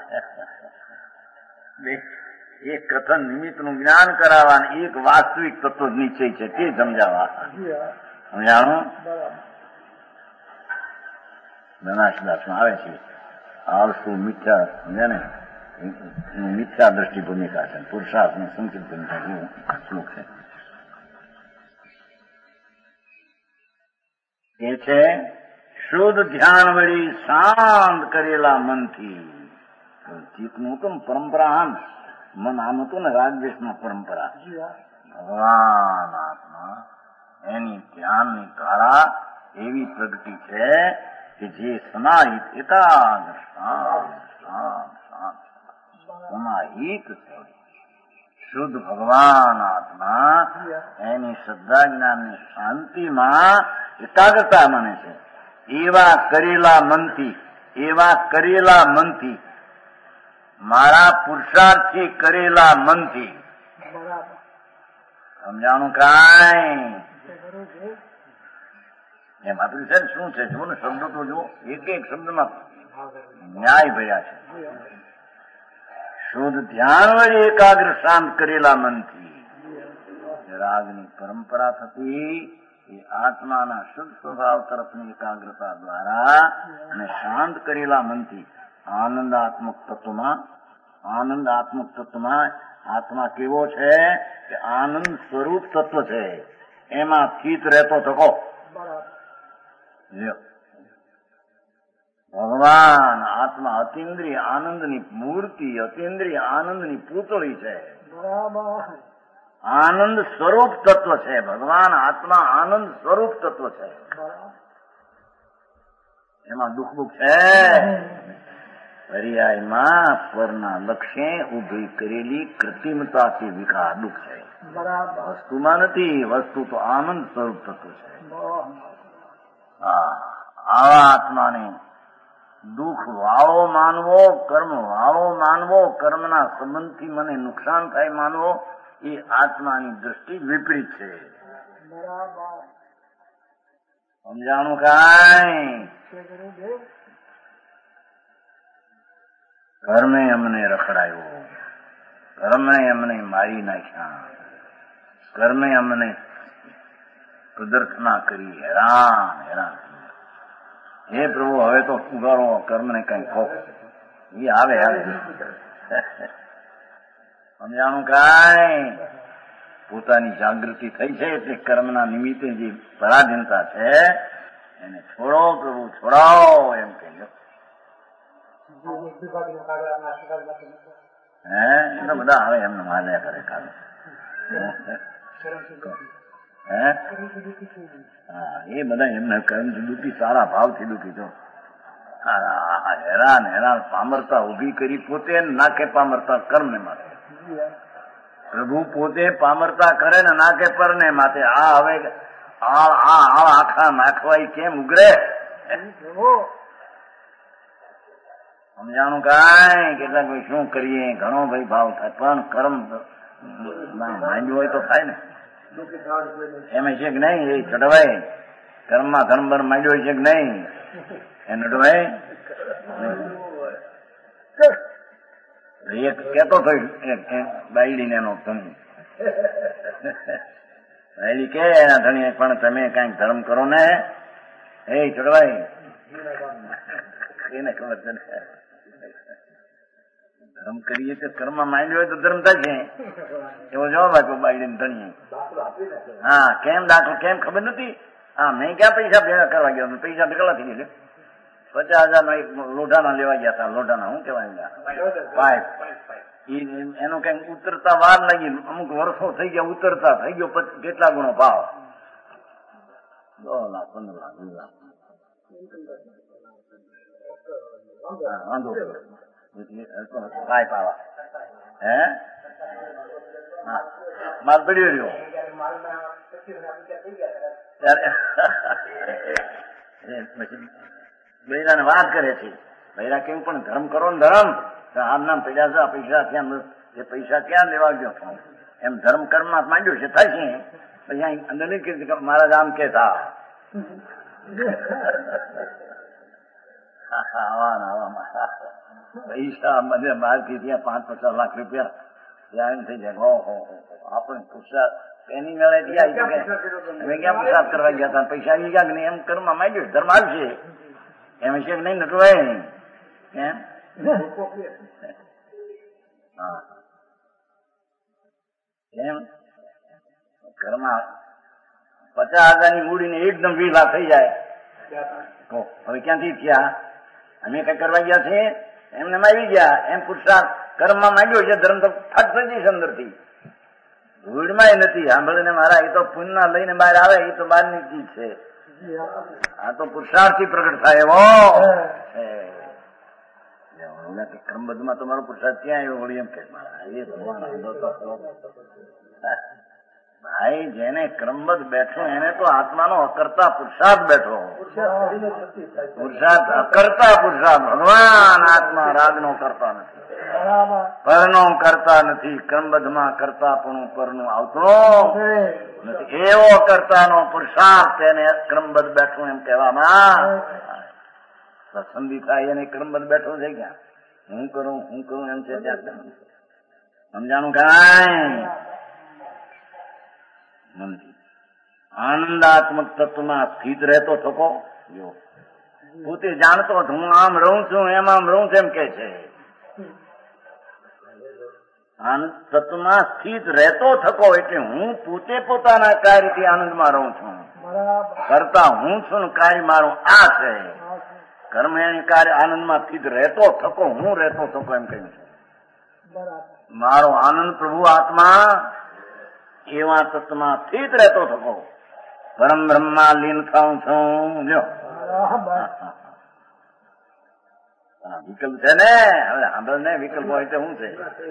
એક કથન નિમિત્ત નું જ્ઞાન કરાવવા, એક વાસ્તવિક તત્વ નિશ્ચય છે તે સમજાવવા. સમજાણું? બનાસદાસમાં આવે છે આળસુ મિથ્યા, સમજ્યા ને? મિથ્યા દ્રષ્ટિ ભૂમિકા છે, પુરુષાર્થ ની સંકિત ભૂમિકા જેવું શ્લોક છે. એ છે શુદ્ધ ધ્યાન વળી શાંત કરેલા મનથી. ચિત્તનું હતું ને પરંપરા, આમ મન આમ હતું ને રાગદ્વેષના પરંપરા. ભગવાન આત્મા એની ધ્યાનની ધારા એવી પ્રગતિ છે કે જે સમાહિત એકાગ્ર શાંત શાંત શાંત સમાહિત છે. શુદ્ધ ભગવાન આત્મા એની શ્રદ્ધા જ્ઞાનની શાંતિમાં એકાગ્રતા માને છે. એવા કરેલા મનથી, એવા કરેલા મનથી, મારા પુરુષાર્થથી કરેલા મનથી. સમજાણું કાંઈ? એમ આપણી છે શું છે? જુઓ ને શબ્દો તો જુઓ, એક એક શબ્દમાં ન્યાય ભર્યા છે. શુદ્ધ ધ્યાન વળી એકાગ્ર શાંત કરેલા મનથી રાગની પરંપરા થતી એ આત્માના શુદ્ધ સ્વભાવ તરફની એકાગ્રતા દ્વારા અને શાંત કરેલા મનથી આનંદાત્મક તત્વમાં આનંદાત્મક તત્વમાં આત્મા કેવો છે કે આનંદ સ્વરૂપ તત્વ છે, એમાં સ્થિત રહેતો થકો. ભગવાન આત્મા અતિન્દ્રિય આનંદની મૂર્તિ, અતિન્દ્રિય આનંદની પૂતળી છે, આનંદ સ્વરૂપ તત્વ છે. ભગવાન આત્મા આનંદ સ્વરૂપ તત્વ છે, એમાં દુઃખ બુખ છે. પર્યાયમાં પરના લક્ષ્ય ઉભી કરેલી કૃત્રિમતાથી વિકાર દુઃખ છે. વસ્તુમાં નથી, વસ્તુ તો આનંદ સ્વરૂપ તત્વ છે. આવા આત્માને દુઃખ વાળો માનવો, કર્મ વાળો માનવો, કર્મના સંબંધથી મને નુકસાન થાય માનવો, એ આત્માની દ્રષ્ટિ વિપરીત છે. સમજાણું કાંઈ? કર્મે અમને રખડાયો, કર્મે અમને મારી નાખ્યા, કર્મે અમને પ્રદર્શના કરી, હેરાન હેરાન. હે પ્રભુ, હવે તો ઉગાડો કર્મને કઈ કહો. એ આવે આવે સમજાણું કાંઈ? પોતાની જાગૃતિ થઈ છે એટલે કર્મના નિમિત્તે જે પરાધીનતા છે એને છોડો પ્રભુ, છોડાવો એમ કહેજો. હે એ તો બધા આવે એમને માલ્યા કરે કાલે. હે હા, એ બધા એમને કર્મથી દુઃખી, સારા ભાવથી દુઃખી. તો હેરાન હેરાન પામરતા ઉભી કરી પોતે નાખે પામરતા કર્મને માટે. પ્રભુ પોતે પામરતા કરે ને નાખે પરને માટે. આ હવે આ આખા નાખવાય કેમ ઉગરે? સમજાણું કાંઈ? કેટલાક ભાઈ શું કરીએ, ઘણો ભાઈ ભાવ થાય, પણ કર્મ માંડ્યું હોય તો થાય ને. એમ છે કે નહીં? એ ચડવાય કર્મમાં ધર્મ બર્મ માંડ્યો હોય છે કે નહીં? એ નડવાય. એક કેતો થયો બાયડીને એનો ધણી, બાયડી કે એના ધણી પણ તમે કઈક ધર્મ કરો ને. એ ચડવાય એને ખબર છે ધર્મ કરીએ તો કર્મમાં માંડ્યો હોય તો ધર્મ થશે, એવો જવાબ આપ્યો બાયડીને ધણીએ. હા, કેમ દાખલ કેમ ખબર નથી? હા, મેં ક્યાં પૈસા ભેગા કરવા ગયો? પૈસા ભેગા થઈ ગયા. પચાસ હજાર નો એક લોઢાના લેવા ગયા હતા. લોઢાના શું કેવાય? પાઇપ. એનો કઈક ઉતરતા વાર લાગી, અમુક વર્ષો થઈ ગયા ઉતરતા, થઈ ગયો કેટલા ગુણો ભાવ? દસ લાખ પંદર લાખ વીસ લાખ. વાંધો પાઇપ આવા. હે હા, માલ પડ્યો રહ્યો પછી બૈરાને વાત કરે છે. બૈરા કેવું પણ ધર્મ કરો ને ધર્મ, આમ નામ પૈસા પૈસા ક્યાં, એ પૈસા ક્યાં લેવા ગયો? એમ ધર્મ કર્મમાં માંડ્યો છે, થાય છે. પછી અહીં અંદર નહીં કીધું કે મહારાજ આમ કે થા પૈસા મને બહારથી ત્યાં પાંચ પચાસ લાખ રૂપિયા ત્યાં એમ થઈ જાય. ઓહો, આપણે પુરસાદ એની મેળે ગયા અમે ક્યાં પુરસાદ કરવા ગયા હતા, પૈસા આવી ગયા કે નહીં? એમ કર્મમાં માંડ્યો, ધર્મ આવશે એમ છે કે નહીં? નટવાય એમ. હા, એમ કર્મ પચાસ હજાર ની મૂડીને એકદમ વીસ લાખ થઈ જાય તો હવે ક્યાંથી થયા? અમે કઈ કરવા ગયા છે? એમને આવી ગયા. એમ પુરુષાર્થ કર્મમાં માંડ્યો છે, ધર્મ તો ફટ થઈ જઈશ અંદરથી. ધૂળમાં નથી સાંભળીને મારા. એ તો પુણ્ય લઈને બહાર આવે, એ તો બહારની ચીજ છે. આ તો પુરુષાર્થથી પ્રગટ થાય એવો છે. ક્રમબદ્ધમાં તમારો પુરુષાર્થ ક્યાં આવ્યો વળી? એમ કે મારા એ ભગવાન ભાઈ, જેને ક્રમબદ્ધ બેઠો એને તો આત્માનો અકર્તા પુરુષાર્થ બેઠો. પુરુષાર્થ અકર્તા પુરુષાર્થ. ભગવાન આત્મા રાગનો કરતા નથી, પરનો કરતા નથી. ક્રમબદ્ધમાં કરતા પણ પરનું આવતો નથી. એવો કરતાનો પુરુષાર્થ એને ક્રમબદ્ધ બેઠો એમ કહેવામાં. સંધિ થાય એને ક્રમબદ્ધ બેઠો છે ક્યાં? હું કરું હું કરું એમ છે ત્યાં સમજાણું કાંઈ મનથી આનંદાત્મક તત્વમાં સ્થિત રહેતો થકો જો પોતે જાણતો હું આમ રહું છું એમ આમ રહું છું એમ કે છે તત્વમાં સ્થિત રહેતો થકો એટલે હું પોતે પોતાના કાર્યથી આનંદમાં રહું છું કરતા હું છું કાર્ય મારું આ છે કર્મ એની કાર્ય આનંદમાં સ્થિત રહેતો થકો હું રહેતો થકો એમ કહ્યું છે મારો આનંદ પ્રભુ આત્મા એવા તત્વમાં સ્થિત રહેતો થકો પરમ બ્રહ્મા લીન થાઉં છું લ્યો વિકલ્પ છે ને હવે સાંભળ ને વિકલ્પ હોય તો શું છે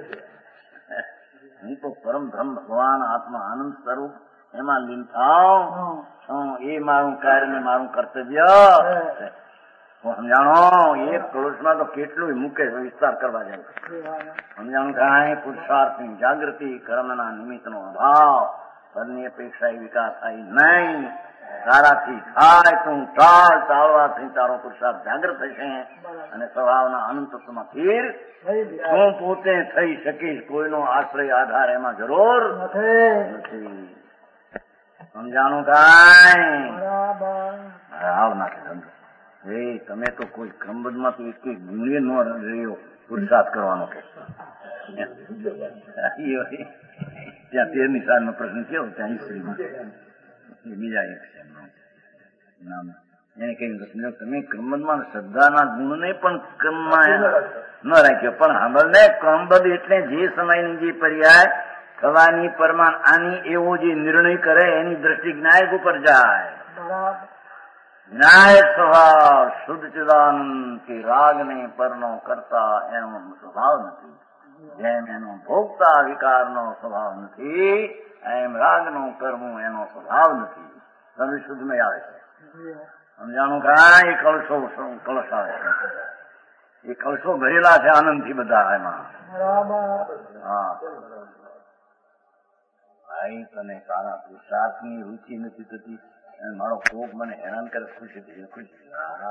હું તો પરમ બ્રહ્મ ભગવાન આત્મા આનંદ સ્વરૂપ એમાં લીન થાઉં છું એ મારું કાર્ય ને મારું કર્તવ્ય સમજાણો એક કળશમાં તો કેટલું મૂકે વિસ્તાર કરવા જાય સમજાણું કાંઈ પુરુષાર્થની જાગૃતિ કર્મના નિમિત્તનો અભાવ ફળની અપેક્ષા વિકાસ થાય નહીં તારાથી થાય તું ચાલ ચાલવાથી તારો પુરુષાર્થ જાગૃત થશે અને સ્વભાવના અનંત તત્વમાં સ્થિર તું પોતે થઈ શકીશ કોઈનો આશ્રય આધાર એમાં જરૂર નથી સમજાણું કાંઈ આવ નાખે ધંધો એ તમે તો કોઈ ક્રમબદ્ધમાં તો એક ગુણ્ય ન રહ્યો પુરુષાર્થ કરવાનો કે ત્યાં તેરની સાલનો પ્રશ્ન કેવો ત્યાં ઈશ્વરીમાં બીજા એક છે એને કહ્યું તમે ક્રમબદ્ધમાં શ્રદ્ધાના ગુણને પણ ક્રમમાં ન રાખ્યો પણ સાંભળને ક્રમબદ્ધ એટલે જે સમયની જે પર્યાય થવાની પરમાન આની એવો જે નિર્ણય કરે એની દ્રષ્ટિ જ્ઞાયક ઉપર જાય ન્યાય સ્વભાવ શુદ્ધ ચિદાનંદ કે રાગને પરનો કરતા એનો સ્વભાવ નથી જેમ એનો ભોગતા વિકારનો સ્વભાવ નથી એમ રાગનો કરવું એનો સ્વભાવ નથી સર્વ શુદ્ધમય આવે છે સમજાણું કાંઈ કળશો કળશ આવે છે એ કળશો ભરેલા છે આનંદથી બધા એમાં હા ભાઈ તને તારા પુરુષાર્થની રુચિ નથી થતી મારો કોપ મને હેરાન કરે ખુશી થઈ ખુશી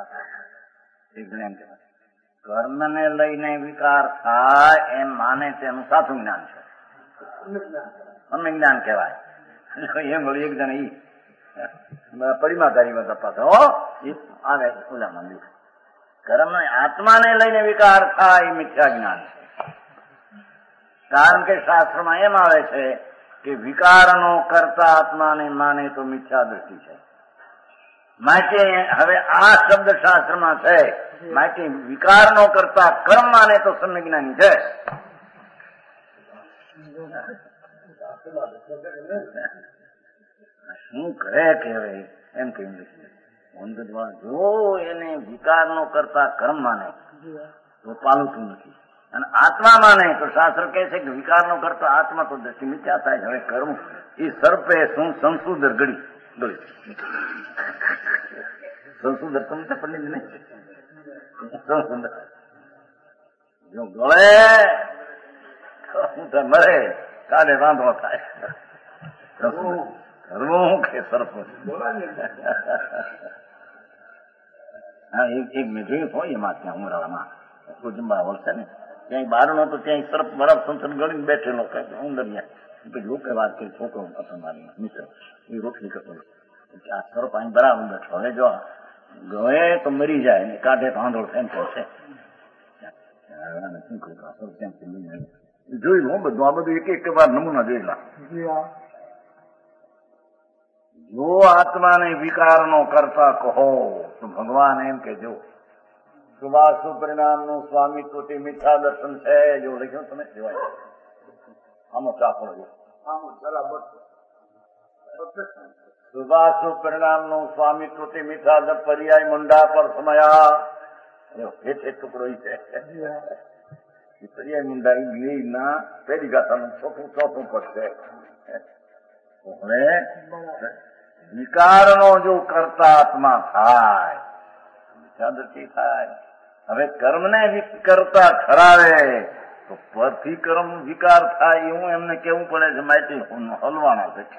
કર્મ ને લઈને વિકાર થાય એમ માને તેનું સાચું જ્ઞાન છે અમને જ્ઞાન કહેવાય એમ વળી એક જણ ઈ પરિમાધારીમાં તપાસ હો આવે ઓલા મંદિર કર્મ આત્માને લઈને વિકાર થાય એ મિથ્યા જ્ઞાન છે કારણ કે શાસ્ત્રમાં એમ આવે છે કે વિકારનો કરતા આત્માને માને તો મિથ્યા દ્રષ્ટિ છે માટે હવે આ શબ્દ શાસ્ત્રમાં છે માટે વિકારનો કરતા કર્મ માને તો સમ્યજ્ઞાની છે શું કરે કે હવે એમ કહ્યું જો એને વિકારનો કરતા કર્મ માને તો પાલુતું નથી અને આત્મા માને તો શાસ્ત્ર કહે છે કે વિકારનો કરતા આત્મા તો દ્રષ્ટિ મિથ્યા થાય હવે કર્મ એ સર્પે શું સંશુદર ગળી ગળી સંશુદર તમને પંડિત નહીં સંશુદર જો ગળે મરે કાલે વાંધો થાય કરવું કે સર્પ હા એક એક મેં જોયું હોય એમાં ત્યાં ઉમરાળામાં કુજુંબા વળશે ને ત્યાં બહાર નો તો ત્યાં સર્પ બરફ સંસદ ગળીને બેઠેલો કઈ અંદર પછી લોકો વાત કરી છોકરો હતો મારી મિત્ર એ રોટલી કરતો આ સર્પ અહીં બરાબર બેઠો હવે જો ગયે તો મરી જાય ને કાઢે તો આંધોળ એમ કરશે જોઈ લો બધું આ બધું એક એક વાર નમૂના જોયેલા જો આત્માને વિકારનો કરતા કહો તો ભગવાન એમ કે જો સુભાષુ પરિણામ નું સ્વામિત્વ તે મિથ્યા દર્શન છે જો લખ્યું તમે જોવાય આમાં ચાપડો જો સુભાષુ પરિણામ નું સ્વામિત્વ તે મિથ્યા પર્યાય મુંડા પર સમયા હેઠે ટુકડો છે પર્યાય મુંડા એ ના પહેલી ગાથાનું ચોથું ચોથું પદ છે હવે વિકારનો જો કરતા આત્મા થાય મિથ્યાદૃષ્ટિ થાય હવે કર્મને કરતા ખરાવે તો પરથી કર્મ વિકાર થાય એવું એમને કેવું પડે છે માહિતી હલવાના છે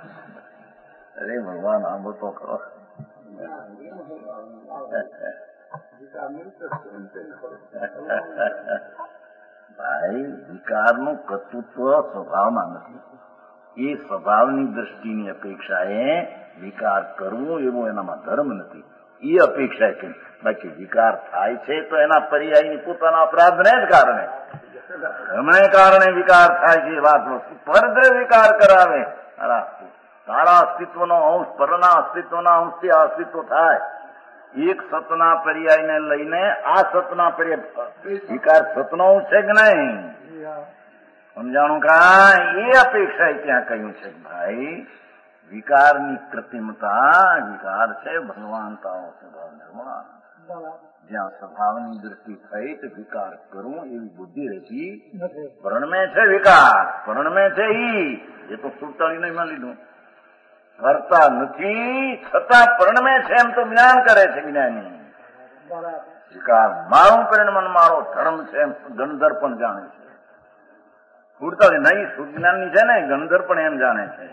અરે ભગવાન આંબો તો ખરો ભાઈ વિકારનું કર્તૃત્વ સ્વભાવમાં નથી. એ સ્વભાવની દ્રષ્ટિની અપેક્ષાએ વિકાર કરવો એવો એનામાં ધર્મ નથી. એ અપેક્ષા છે. બાકી વિકાર થાય છે તો એના પર્યાયની પોતાના અપરાધને જ કારણે એમને કારણે વિકાર થાય છે. એ વાત વસ્તુ પરદ્ર વિકાર કરાવે. તારા અસ્તિત્વનો અંશ પરના અસ્તિત્વના અંશથી આ અસ્તિત્વ થાય. એક સતના પર્યાયને લઈને આ સતના પર્યાય વિકાર સતનો અંશ છે કે નહીં સમજાણું કા એ અપેક્ષા ત્યાં કહ્યું છે ભાઈ વિકારની કૃત્રિમતા વિકાર છે ભગવાનતાઓ સ્વભાવ નિર્માણ. જ્યાં સ્વભાવની દૃષ્ટિ થઈ તો વિકાર કરવું એવી બુદ્ધિ રહેતી પરણમે છે. વિકાર પરણમે છે ઈ એ તો સુતાળી નહીં માં લીધું કરતા નથી છતાં પરણમે છે એમ તો જ્ઞાન કરે છે. જ્ઞાની વિકાર મારું પરિણમન મારો ધર્મ છે એમ ગણધર પણ જાણે છે. ઉડતાળી નહીં સુજ્ઞાનની છે ને ગણધર પણ એમ જાણે છે.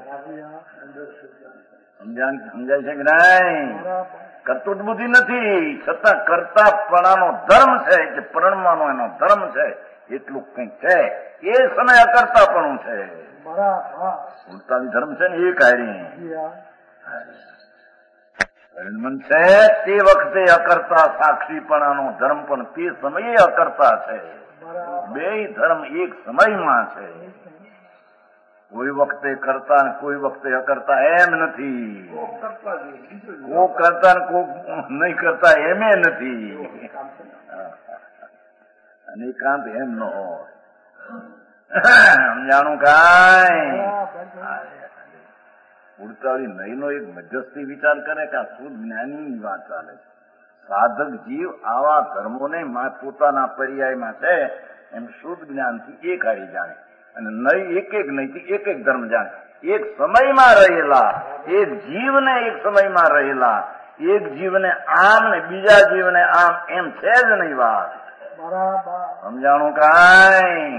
સમજાય છે કે નહીં? કરતું બુદ્ધિ નથી છતાં કરતાપણાનો ધર્મ છે કે પરણવાનો એનો ધર્મ છે એટલું કંઈક છે. એ સમય અકર્તાપણું છે. ઉડતાળી ધર્મ છે ને એ કાર્ય પરિણમન છે તે વખતે અકર્તા સાક્ષીપણાનો ધર્મ પણ તે સમયે અકર્તા છે. બે ધર્મ એક સમયમાં છે. કોઈ વખતે કરતા ને કોઈ વખતે અકર્તા એમ નથી. કોક કરતા ને કોક નહીં કરતા એમ નથી. અને એકાંત એમ ન હોય સમજાણું કાંઈ. ઉડતાળી નહીનો એક મધ્યસ્થી વિચાર કરે કે આ શુદ્ધ જ્ઞાનીની વાત ચાલે છે. સાધક જીવ આવા ધર્મોને પોતાના પર્યાયમાં છે એમ શુદ્ધ જ્ઞાનથી એક હારી જાણે અને નહીં એક એક નહીંથી એક એક ધર્મ જાણે. એક સમયમાં રહેલા એક જીવને એક સમયમાં રહેલા એક જીવને આમ ને બીજા જીવને આમ એમ છે જ નહીં વાત સમજાણું કાંઈ.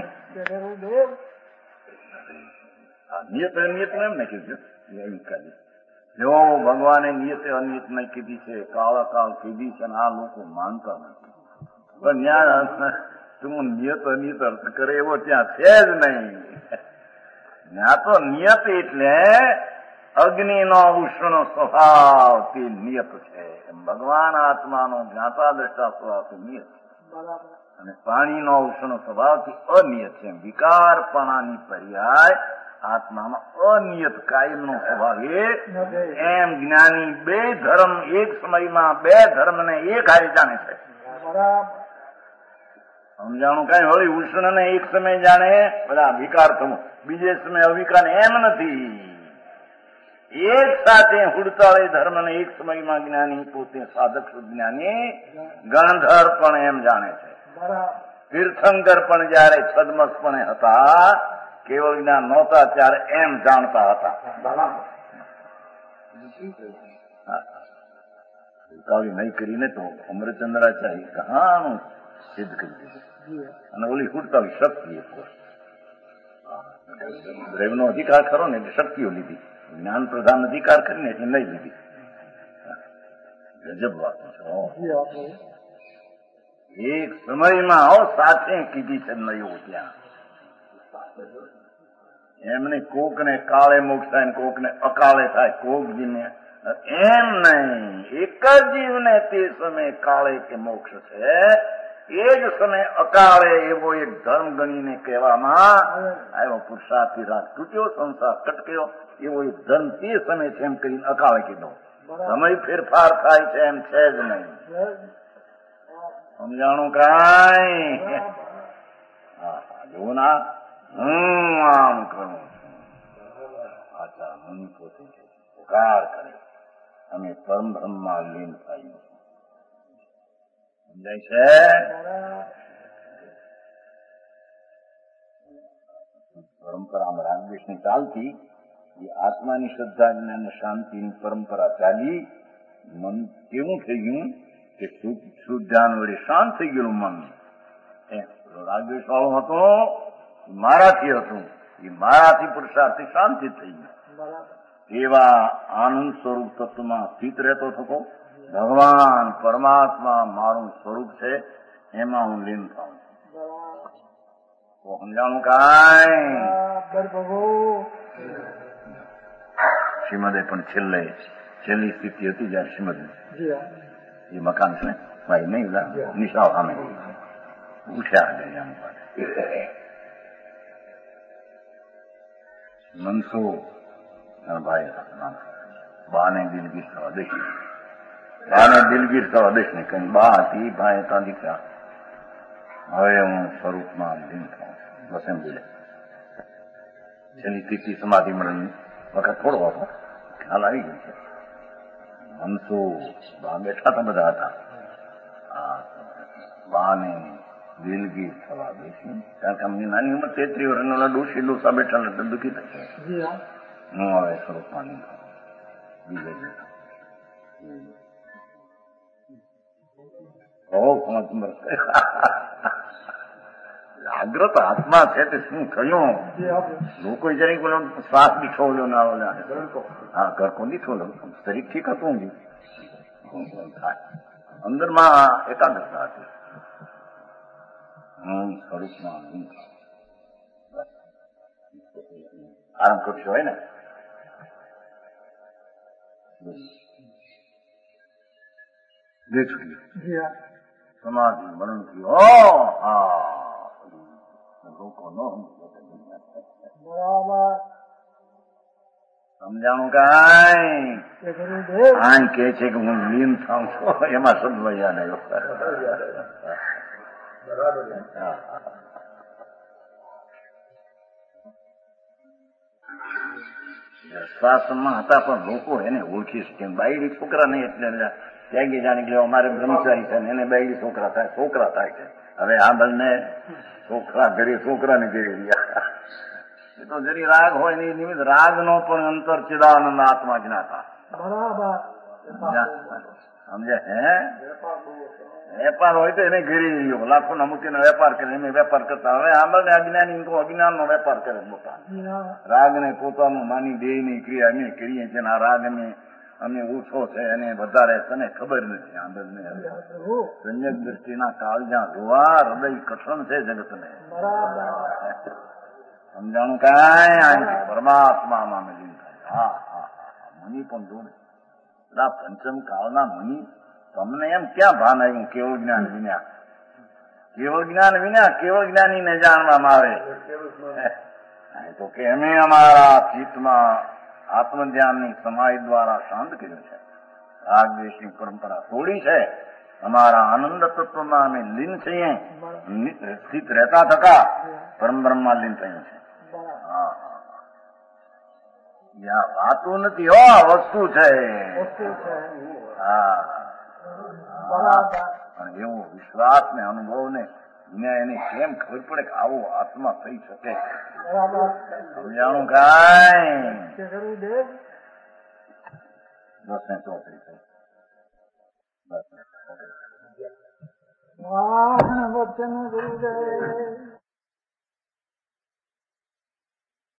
નિયત અનિયત એમ ને કીધું એમ કરી જો ભગવાને નિયતે અનિયત નહીં કીધી છે કાળા કાળ કીધી છે અને આ લોકો માનતા નથી. પણ ત્યાં તું નિયત અનિયત અર્થ કરે એવો ત્યાં છે જ નહીં. ત્યાં તો નિયત એટલે અગ્નિનો ઉષ્ણ સ્વભાવ તે નિયત છે. ભગવાન આત્માનો જ્ઞાતા દ્રષ્ટા સ્વભાવ નિયત અને પાણીનો ઉષ્ણ સ્વભાવથી અનિયત છે. વિકારપણાની પર્યાય આત્મામાં અનિયત કાયમનો સ્વભાવ એક એમ જ્ઞાની બે ધર્મ એક સમયમાં બે ધર્મને એક હારી જાણે છે. સમજાણું કઈ વળી ઉષ્ણ ને એક સમય જાણે બધા વિકાર થવું બીજે સમય અવિકાર એમ નથી. એક સાથે હુડતાળી ધર્મ ને એક સમયમાં જ્ઞાની પોતે સાધક જ્ઞાની ગણધર પણ એમ જાણે છે. તીર્થંકર પણ જયારે છદમસપણે હતા કેવળ જ્ઞાન નહોતા ત્યારે એમ જાણતા હતા. ઉતાવળી નહીં કરીને તો અમરચંદ્રાચાર્ય કહાનું સિદ્ધ કરી દીધું અને ઓલી ઉડતાળી શક્તિ દ્રવ્યનો અધિકાર ખરો ને એટલે શક્તિઓ લીધી. જ્ઞાન પ્રધાન અધિકાર કરીને એટલે નહીં લીધી. ગજબ વાત છે. એક સમયમાં હો સાથે કીધી છે નયો ત્યાં એમને કોક ને કાળે મોક્ષ થાય ને કોક ને અકાળે થાય કોક જીવને એમ નહીં. એક જ જીવને તે સમય કાળે કે મોક્ષ છે એ જ સમય અકાળે એવો એક ધર્મ ગણીને કહેવામાં આવ્યો. પુરુષાર્થી રાત તૂટ્યો સંસાર કટક્યો એવો એક ધર્મ તે સમય છે એમ કરીને અકાળે કીધો. સમય ફેરફાર થાય છે એમ છે જ નહીં. સમજાણું કાંઈ? જોવું ના હું આમ કરું આચાર મુનિ પોતે પુકાર કરે અમે પરમ બ્રહ્મમાં લીન થાય. સમજાય છે? પરંપરામાં રાગદ્વેષની ચાલતી એ આત્માની શ્રદ્ધા જ્ઞાન શાંતિની પરંપરા ચાલી મન કેવું થઈ ગયું કે શુદ્ધ ધ્યાન વડે શાંત થઈ ગયેલું મન. રાગદ્વેષ વાળો હતો મારાથી હતું એ મારાથી પુરુષાર્થી શાંતિ થઈ ગયું. એવા આનંદ સ્વરૂપ તત્વમાં સ્થિત રહેતો થતો ભગવાન પરમાત્મા મારું સ્વરૂપ છે, એમાં હું લીન થાઉં છું. સમજાણું કાંઈ? શ્રીમદે પણ છેલ્લે છેલ્લી સ્થિતિ હતી જયારે શ્રીમદ એ મકાન છે ભાઈ નહીં નિશાળ સામે ઉઠ્યા મનસો ભાઈ બાને દિલગીર થવા દઈશ, બાને દિલગીર થવા દઈશ ને કઈ બા હતી ભાઈ હતા દીકરા, હવે હું સ્વરૂપમાં લીન થાઉં બસ એમ બોલે. છેલ્લી સ્થિતિ સમાધિ મળે વખત થોડો હતો, ખ્યાલ આવી ગયો છે. મનસો બા બેઠા હતા બધા હતા, બાને દિલગીર થવા દઈશું કારણ કે અમની નાની ઉંમર તેત્રી વર્ષ ડોસી ડોસા બેઠા એટલે દુઃખી થશે. હું હવે સ્વરૂપમાં નહીં થાઉં બીજે જાગ્રત આત્મા છે તે શું થયું? લોકો જરી બોલો શ્વાસ દીઠો ઓલો ના ઓલા હા ઘર કો દીઠો શરીર ઠીક હતું થાય અંદરમાં એકાગ્રતા હતી. હું સ્વરૂપમાં આરામ કરશો હોય ને સમાધિ મરણ થયું. લોકો નો સમજાણું કાંઈ? આમ કે છે કે હું લીન થાઉં છું, એમાં સમજવા નહીં. શાસનમાં હતા પણ લોકો એને ઓળખી શકે. બાયડી છોકરા નહીં એટલે ત્યાગી જાણી ગયો અમારે બ્રહ્મચારી છે એને બાયડી છોકરા થાય છોકરા થાય છે. હવે આ બંને છોકરા ઘરે છોકરાને ઘેરી ગયા એ તો જરી રાગ હોય ને નિમિત્ત રાગ નો પણ અંતર ચિદાનંદ આત્મા જ્ઞાતા સમજે. હે વેપાર હોય તો એને ઘેરી ગયો લાખો ના મૂકીને વેપાર કરે એને વેપાર કરતા. હવે આંબળને અજ્ઞાની તો અજ્ઞાન નો વેપાર કરે મોટા રાગ ને પોતાનું માની દેહ ની ક્રિયા અમે કરીએ છીએ. આ રાગ ને અમે ઓછો છે એને વધારે તને ખબર નથી. આંબળને સંયક દ્રષ્ટિના કાળજા જોવા હૃદય કઠણ છે જગત ને સમજાણું કાંઈ? પરમાત્મામાં મિલી હા હા હા મની પણ જોડે પંચમ કાળના મની તમને એમ ક્યાં ભાન આવ્યું? કેવળ જ્ઞાન વિના કેવળ જ્ઞાન વિના કેવળ જ્ઞાનીને જાણવામાં આવે તો કે અમે અમારા ચિત્તમાં આત્મધ્યાનની સમાધિ દ્વારા શાંત કર્યું છે. રાગ દ્વેષની પરંપરા તોડી છે. અમારા આનંદ તત્વમાં અમે લીન છીએ. સ્થિત રહેતા થતા પરમ બ્રહ્મમાં લીન થયું છે. હા યા વાતો નથી હો વસ્તુ છે. હા પણ એવો વિશ્વાસ ને અનુભવ ને એને કેમ ખબર પડે કે આવો આત્મા થઈ શકે? સમજાણું કાંઈ? દસ ને ચોત્રીસ વચન ગુરુદેવ